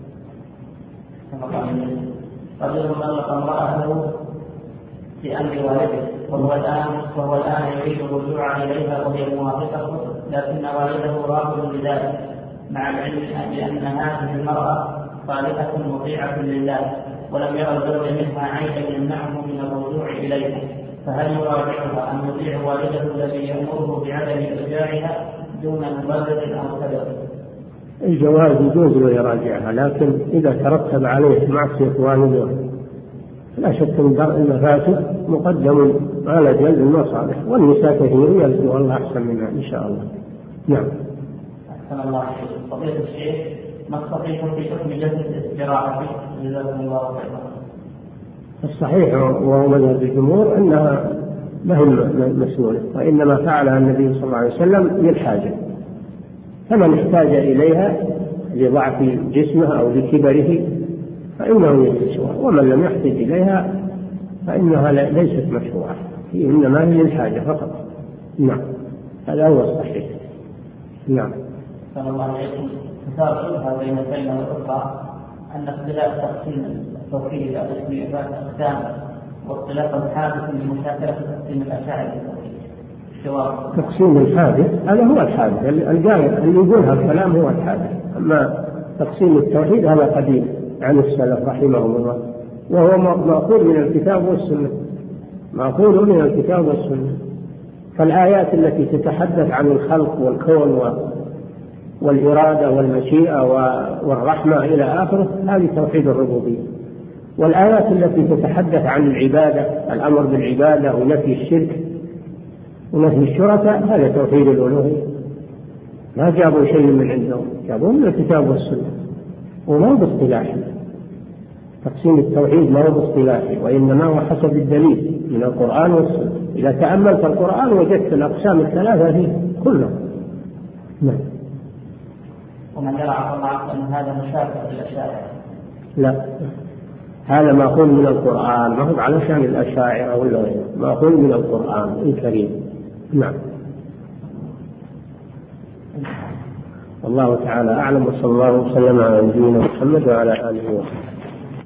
B: رجل طلق امرأته في أمر والده وهو الآن وهو الآن يريد الرجوع إليها وهي موافقة، لكن والده رافض لذلك مع العلم بأن هذه المرأة صالحة مطيعة لله، ولم يرى الزوج منها عيبا يمنعه من الرجوع إليها، فهل يراجعها أن يطيع والده الذي يأمره بعدم إرجاعها دون مبرر أو سبب؟
A: الجواز يجوز له يراجعها، لكن إذا ترتب عليه معصية والده لا شك أن المفاسد مقدم على جلب المصالح، والنساء كثير يرجو الله أحسن منها إن شاء الله. نعم.
B: أحسن الله عليك. فضيلة الشيخ، ما الصحيح في حكم جلسة الاستراحة؟ جزاكم الله خيرا.
A: الصحيح وهو مذهب الجمهور أنها ما هي مسنونة، وإنما فعلها النبي صلى الله عليه وسلم للحاجة، فمن احتاج إليها لضعف جسمه أو لكبره فإنه يجلسها، ومن لم يحتاج إليها فإنها ليست مشروعة، إنما هي للحاجة فقط. نعم، هذا هو الصحيح. نعم.
B: صلى الله عليكم. مثال شبهة بين الكلمة والأخرى أن اختلاف تقسيم التوحيد إلى قسم ذات أقسام واختلاف الحادث بمشاكلة تقسيم الأشاعرة للتوحيد.
A: تقسيم الحادث هذا هو الحادث، الجاهل اللي يقول هالكلام هو الحادث، أما تقسيم التوحيد هذا قديم عن السلف رحمهم الله، وهو مأخوذ من الكتاب والسنة، مأخوذ من الكتاب والسنة. فالآيات التي تتحدث عن الخلق والكون والإرادة والمشيئة والرحمة إلى آخره هذه توحيد الربوبية، والآيات التي تتحدث عن العبادة، الأمر بالعبادة ونفي الشرك ونفي الشركاء، هذا توحيد الألوهية. ما جابوا شيء من عندهم، جابوا من الكتاب والسنة، وما هو باصطلاحي. تقسيم التوحيد ما هو باصطلاحي، وإنما هو حسب الدليل من القرآن والسنة. إذا تأملت القرآن وجدت الأقسام الثلاثة فيه كلها. نعم.
B: ومن يرى عفوا الله أن هذا مشابه للأشاعرة؟
A: لا، هذا مأخوذ من القرآن، ما هو على شان الأشاعرة ولا غيره، مأخوذ من القرآن الكريم. نعم. والله تعالى أعلم، وصلى الله وسلم على نبينا محمد وعلى آله وصحبه.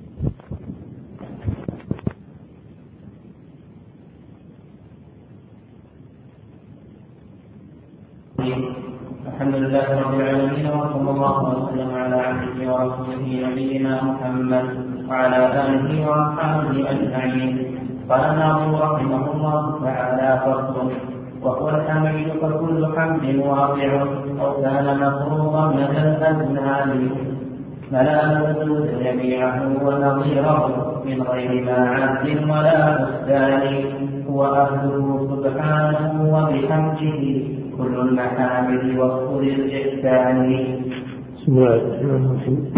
B: الحمد لله رب العالمين، وصلى الله وسلم على عبده ورسوله نبينا محمد وعلى آله وأصحابه أجمعين. قال الناظم رحمه الله تعالى: فصل: وهو الحميد فكل حمد واقع أو كان مفروضا لدى الأذهان، فلا وجود جميعه ونظيره من غير ما عبد ولا بستان، هو أهله سبحانه وبحمده كل المحامد وصول الإحسان.
A: بسم الله الرحمن الرحيم.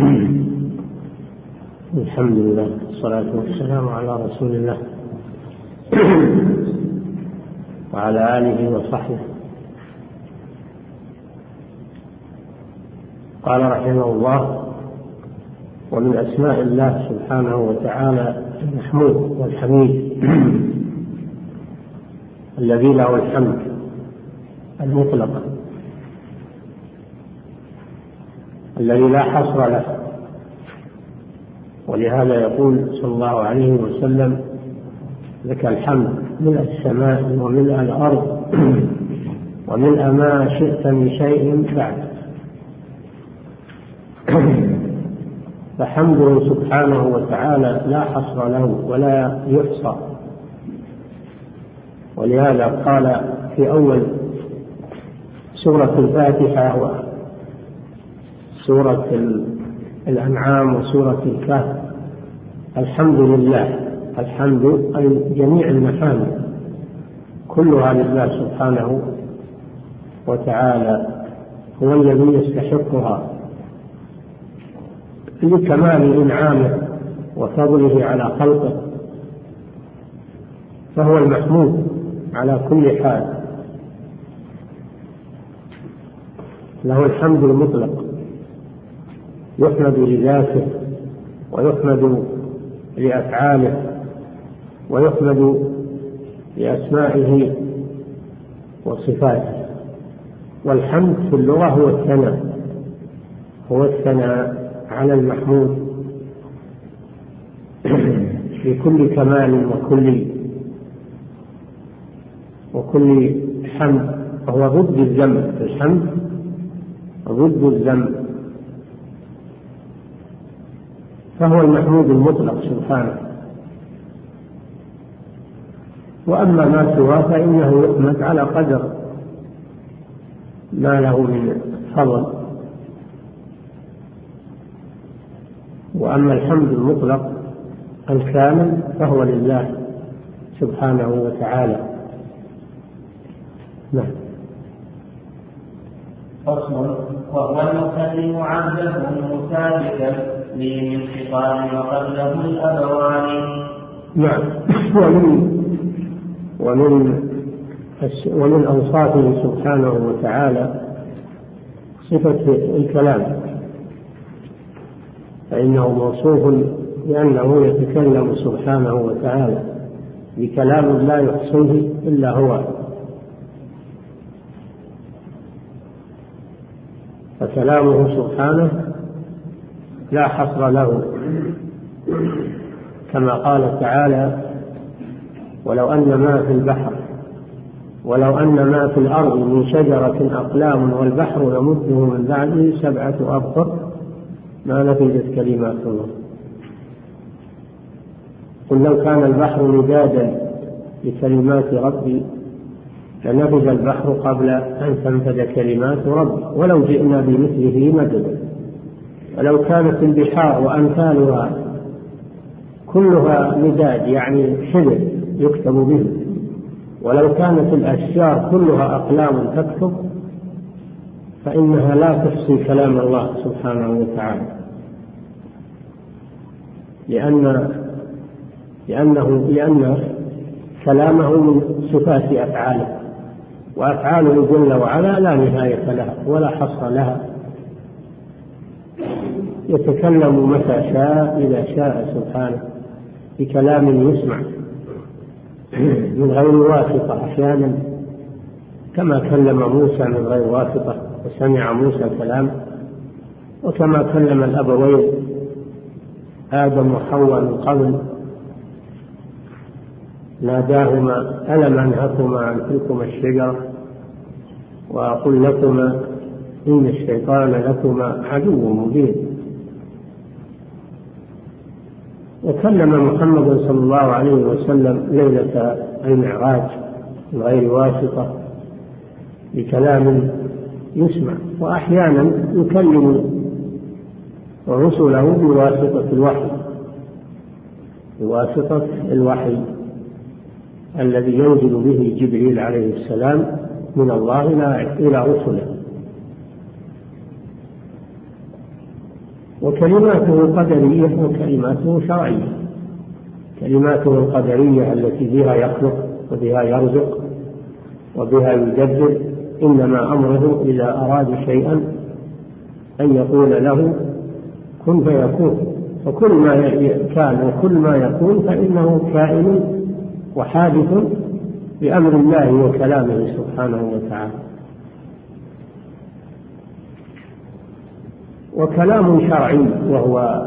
A: الحمد لله والصلاة والسلام على رسول الله وعلى آله وصحبه. قال رحمه الله: ومن أسماء الله سبحانه وتعالى المحمود والحميد الذي له الحمد المطلق الذي لا حصر له، ولهذا يقول صلى الله عليه وسلم: لك الحمد ملء السماء وملء الأرض وملء ما شئت من شيء بعد. فحمده سبحانه وتعالى لا حصر له ولا يحصى، ولهذا قال في أول سورة الفاتحة وسورة الأنعام وسورة الكهف: الحمد لله. الحمد أي جميع المحامد كلها لله سبحانه وتعالى، هو الذي يستحقها لكمال إنعامه وفضله على خلقه، فهو المحمود على كل حال، له الحمد المطلق، يحمد لذاته ويحمد لأفعاله ويحمد لأسمائه وصفاته. والحمد في اللغة هو الثناء، هو الثناء على المحمود بكل كمال وكل وكل حمد، وهو ضد الذم. الحمد ضد الذم، فهو المحمود المطلق سبحانه. وأما ما سواه فإنه يحمد على قدر ما له من فضل وأما الحمد المطلق الكامل فهو لله سبحانه وتعالى. نعم.
B: فصل. وهو المكلم عبده مسابقا لي من خطاب وقبله الأبوان.
A: نعم. ومن ومن ومن أوصافه سبحانه وتعالى صفة الكلام، فإنه موصوف بأنه يتكلم سبحانه وتعالى بكلام لا يحصيه إلا هو، فكلامه سبحانه لا حصر له، كما قال تعالى: ولو أن ما في البحر ولو أن ما في الأرض من شجرة أقلام والبحر يمده من بعده سبعة أبحر ما نفذت كلمات الله. قل لو كان البحر مدادا لكلمات ربي لنفذ البحر قبل أن تنفذ كلمات ربي ولو جئنا بمثله مددا. ولو كانت البحار وأمثالها كلها مداد يعني حبر يكتب به، ولو كانت الأشجار كلها أقلام تكتب فإنها لا تحصي كلام الله سبحانه وتعالى، لأن لأنه لأن كلامه من صفات أفعاله، وأفعاله جل وعلا لا نهاية لها ولا حصر لها، يتكلم متى شاء إذا شاء سبحانه بكلام يسمع من غير واسطة أحيانا، كما كلم موسى من غير واسطة وسمع موسى كلام، وكما كلم الأبوين آدم وحواء من قبل ناداهما: ألم أنهكما عن تلكما الشجرة وأقول لكما إن الشيطان لكما عدو مبين. وكلم محمد صلى الله عليه وسلم ليلة المعراج من غير واسطة بكلام يسمع، وأحيانا يكلم رسله بواسطة الوحي بواسطة الوحي الذي ينزل به جبريل عليه السلام من الله إلى رسله. وكلماته قدرية وكلماته شرعية. كلماته القدرية التي بها يخلق وبها يرزق وبها يدبر، إنما أمره إذا أراد شيئا أن يقول له كن فيكون، وكل ما كان وكل ما يكون فإنه كائن وحادث بأمر الله وكلامه سبحانه وتعالى. وكلام شرعي وهو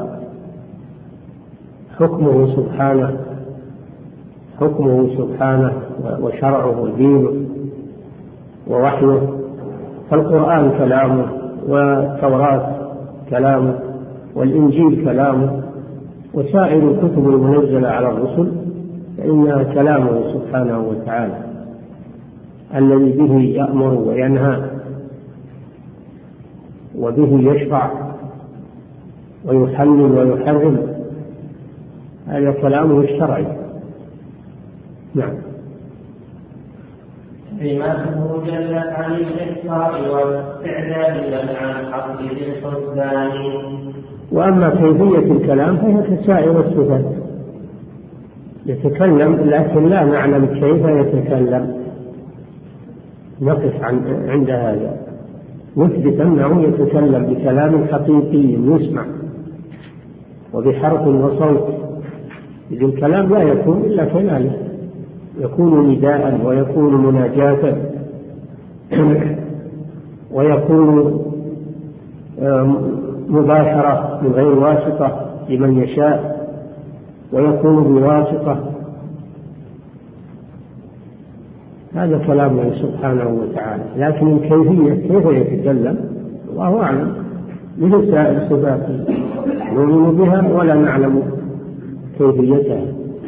A: حكمه سبحانه حكمه سبحانه وشرعه دينه ووحيه، فالقرآن كلامه والتوراة كلامه والإنجيل كلامه وسائر الكتب المنزلة على الرسل فإنها كلامه سبحانه وتعالى الذي به يأمر وينهى وبه يشرع ويحلل ويحرم، هذا كلامه الشرعي. نعم.
B: كلماته جلت عن الإحصاء والاستعداد لمن عن حق ذي الحسبان.
A: وأما كيفية الكلام فهي كسائر الصفات، يتكلم لكن لا نعلم كيف يتكلم، نقف عند هذا، نثبت أنه يتكلم بكلام حقيقي يسمع وبحرف وصوت. إذ الكلام لا يكون إلا كذلك، يكون نداء ويكون مناجاة ويكون مباشرة من غير واسطة لمن يشاء ويكون بواسطة. هذا كلامه سبحانه وتعالى، لكن الكيفية كيف يتكلم الله أعلم، مثل سائر صفاته نؤمن بها ولا نعلم كيفيتها.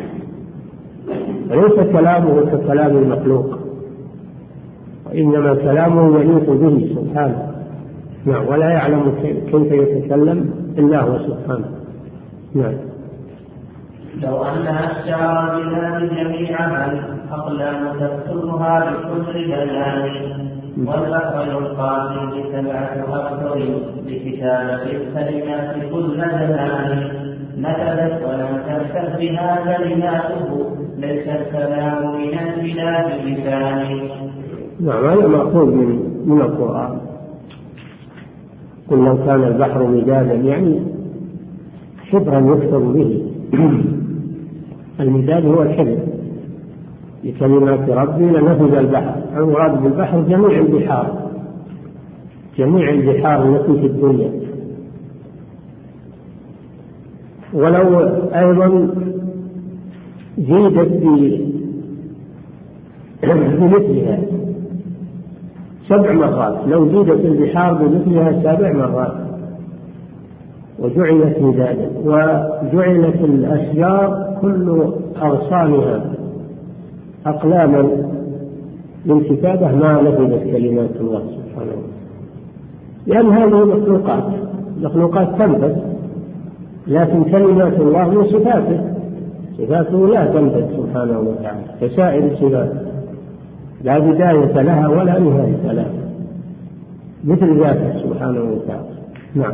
A: وليس كلامه ككلام المخلوق، وإنما كلامه يليق به سبحانه، ولا يعلم كيف يتكلم إلا هو سبحانه. نعم.
B: لو أن أشجار البلاد جميعها الأقلام تكتبها بكل بيان، والبحر يلقى فيه سبعة أبحر لكتابة الكلمات كل زمان، نفذت ولم تنفذ بها كلماته، ليس الكلام من البلاد بلسان.
A: نعم، هذا مأخوذ من من القرآن. قل لو كان البحر مدادا، يعني حبرا يكتب به. المداد هو الحبر لكلمات ربي لنفذ البحر. المراد بالبحر جميع البحار، جميع البحار التي في الدنيا. ولو أيضا زيدت بمثلها سبع مرات، لو زيدت البحار بمثلها سبع مرات وجعلت مدادا، وجعلت الأشجار كل أغصانها أقلاما للكتابة ما نفذت كلمات الله سبحانه وتعالى، لأن هذه مخلوقات مخلوقات تنفذ، لكن كلمات الله من صفاته، صفاته لا تنفذ سبحانه وتعالى كسائر الصفات، لا بداية لها ولا نهاية لها، مثل ذاته سبحانه وتعالى. نعم.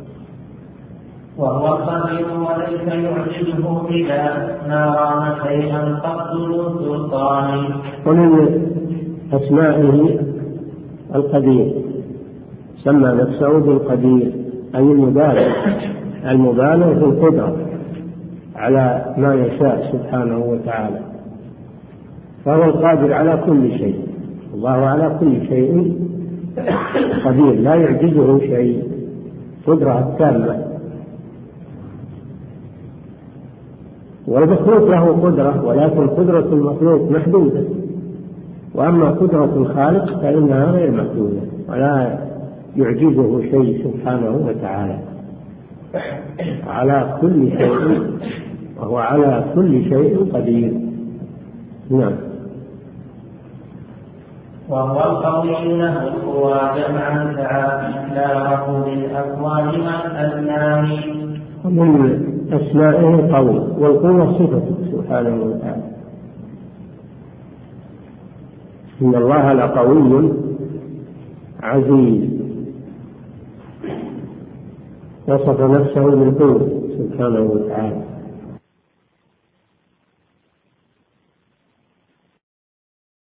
B: وهو الخبير وليس يعجزه إذا ما رام شيئا قط ذو سلطان.
A: ومن أسمائه القدير، سمى نفسه بالقدير، أي المبالغ، المبالغ في القدرة على ما يشاء سبحانه وتعالى، فهو القادر على كل شيء. الله على كل شيء قدير، لا يعجزه شيء، قدرة تامة. والمخلوق له قدرة، ولكن قدرة المخلوق محدودة، وأما قدرة الخالق فإنها غير محدودة ولا يعجزه شيء سبحانه وتعالى، على كل شيء، وهو على كل شيء قدير. نعم.
B: وهو القوي له القوى جمعا تعالى بالأكوان والأزمان.
A: ومن أسمائه قوي، والقوة صفته سبحانه وتعالى. إن الله لقوي عزيز، وصف نفسه بالقوة سبحانه وتعالى.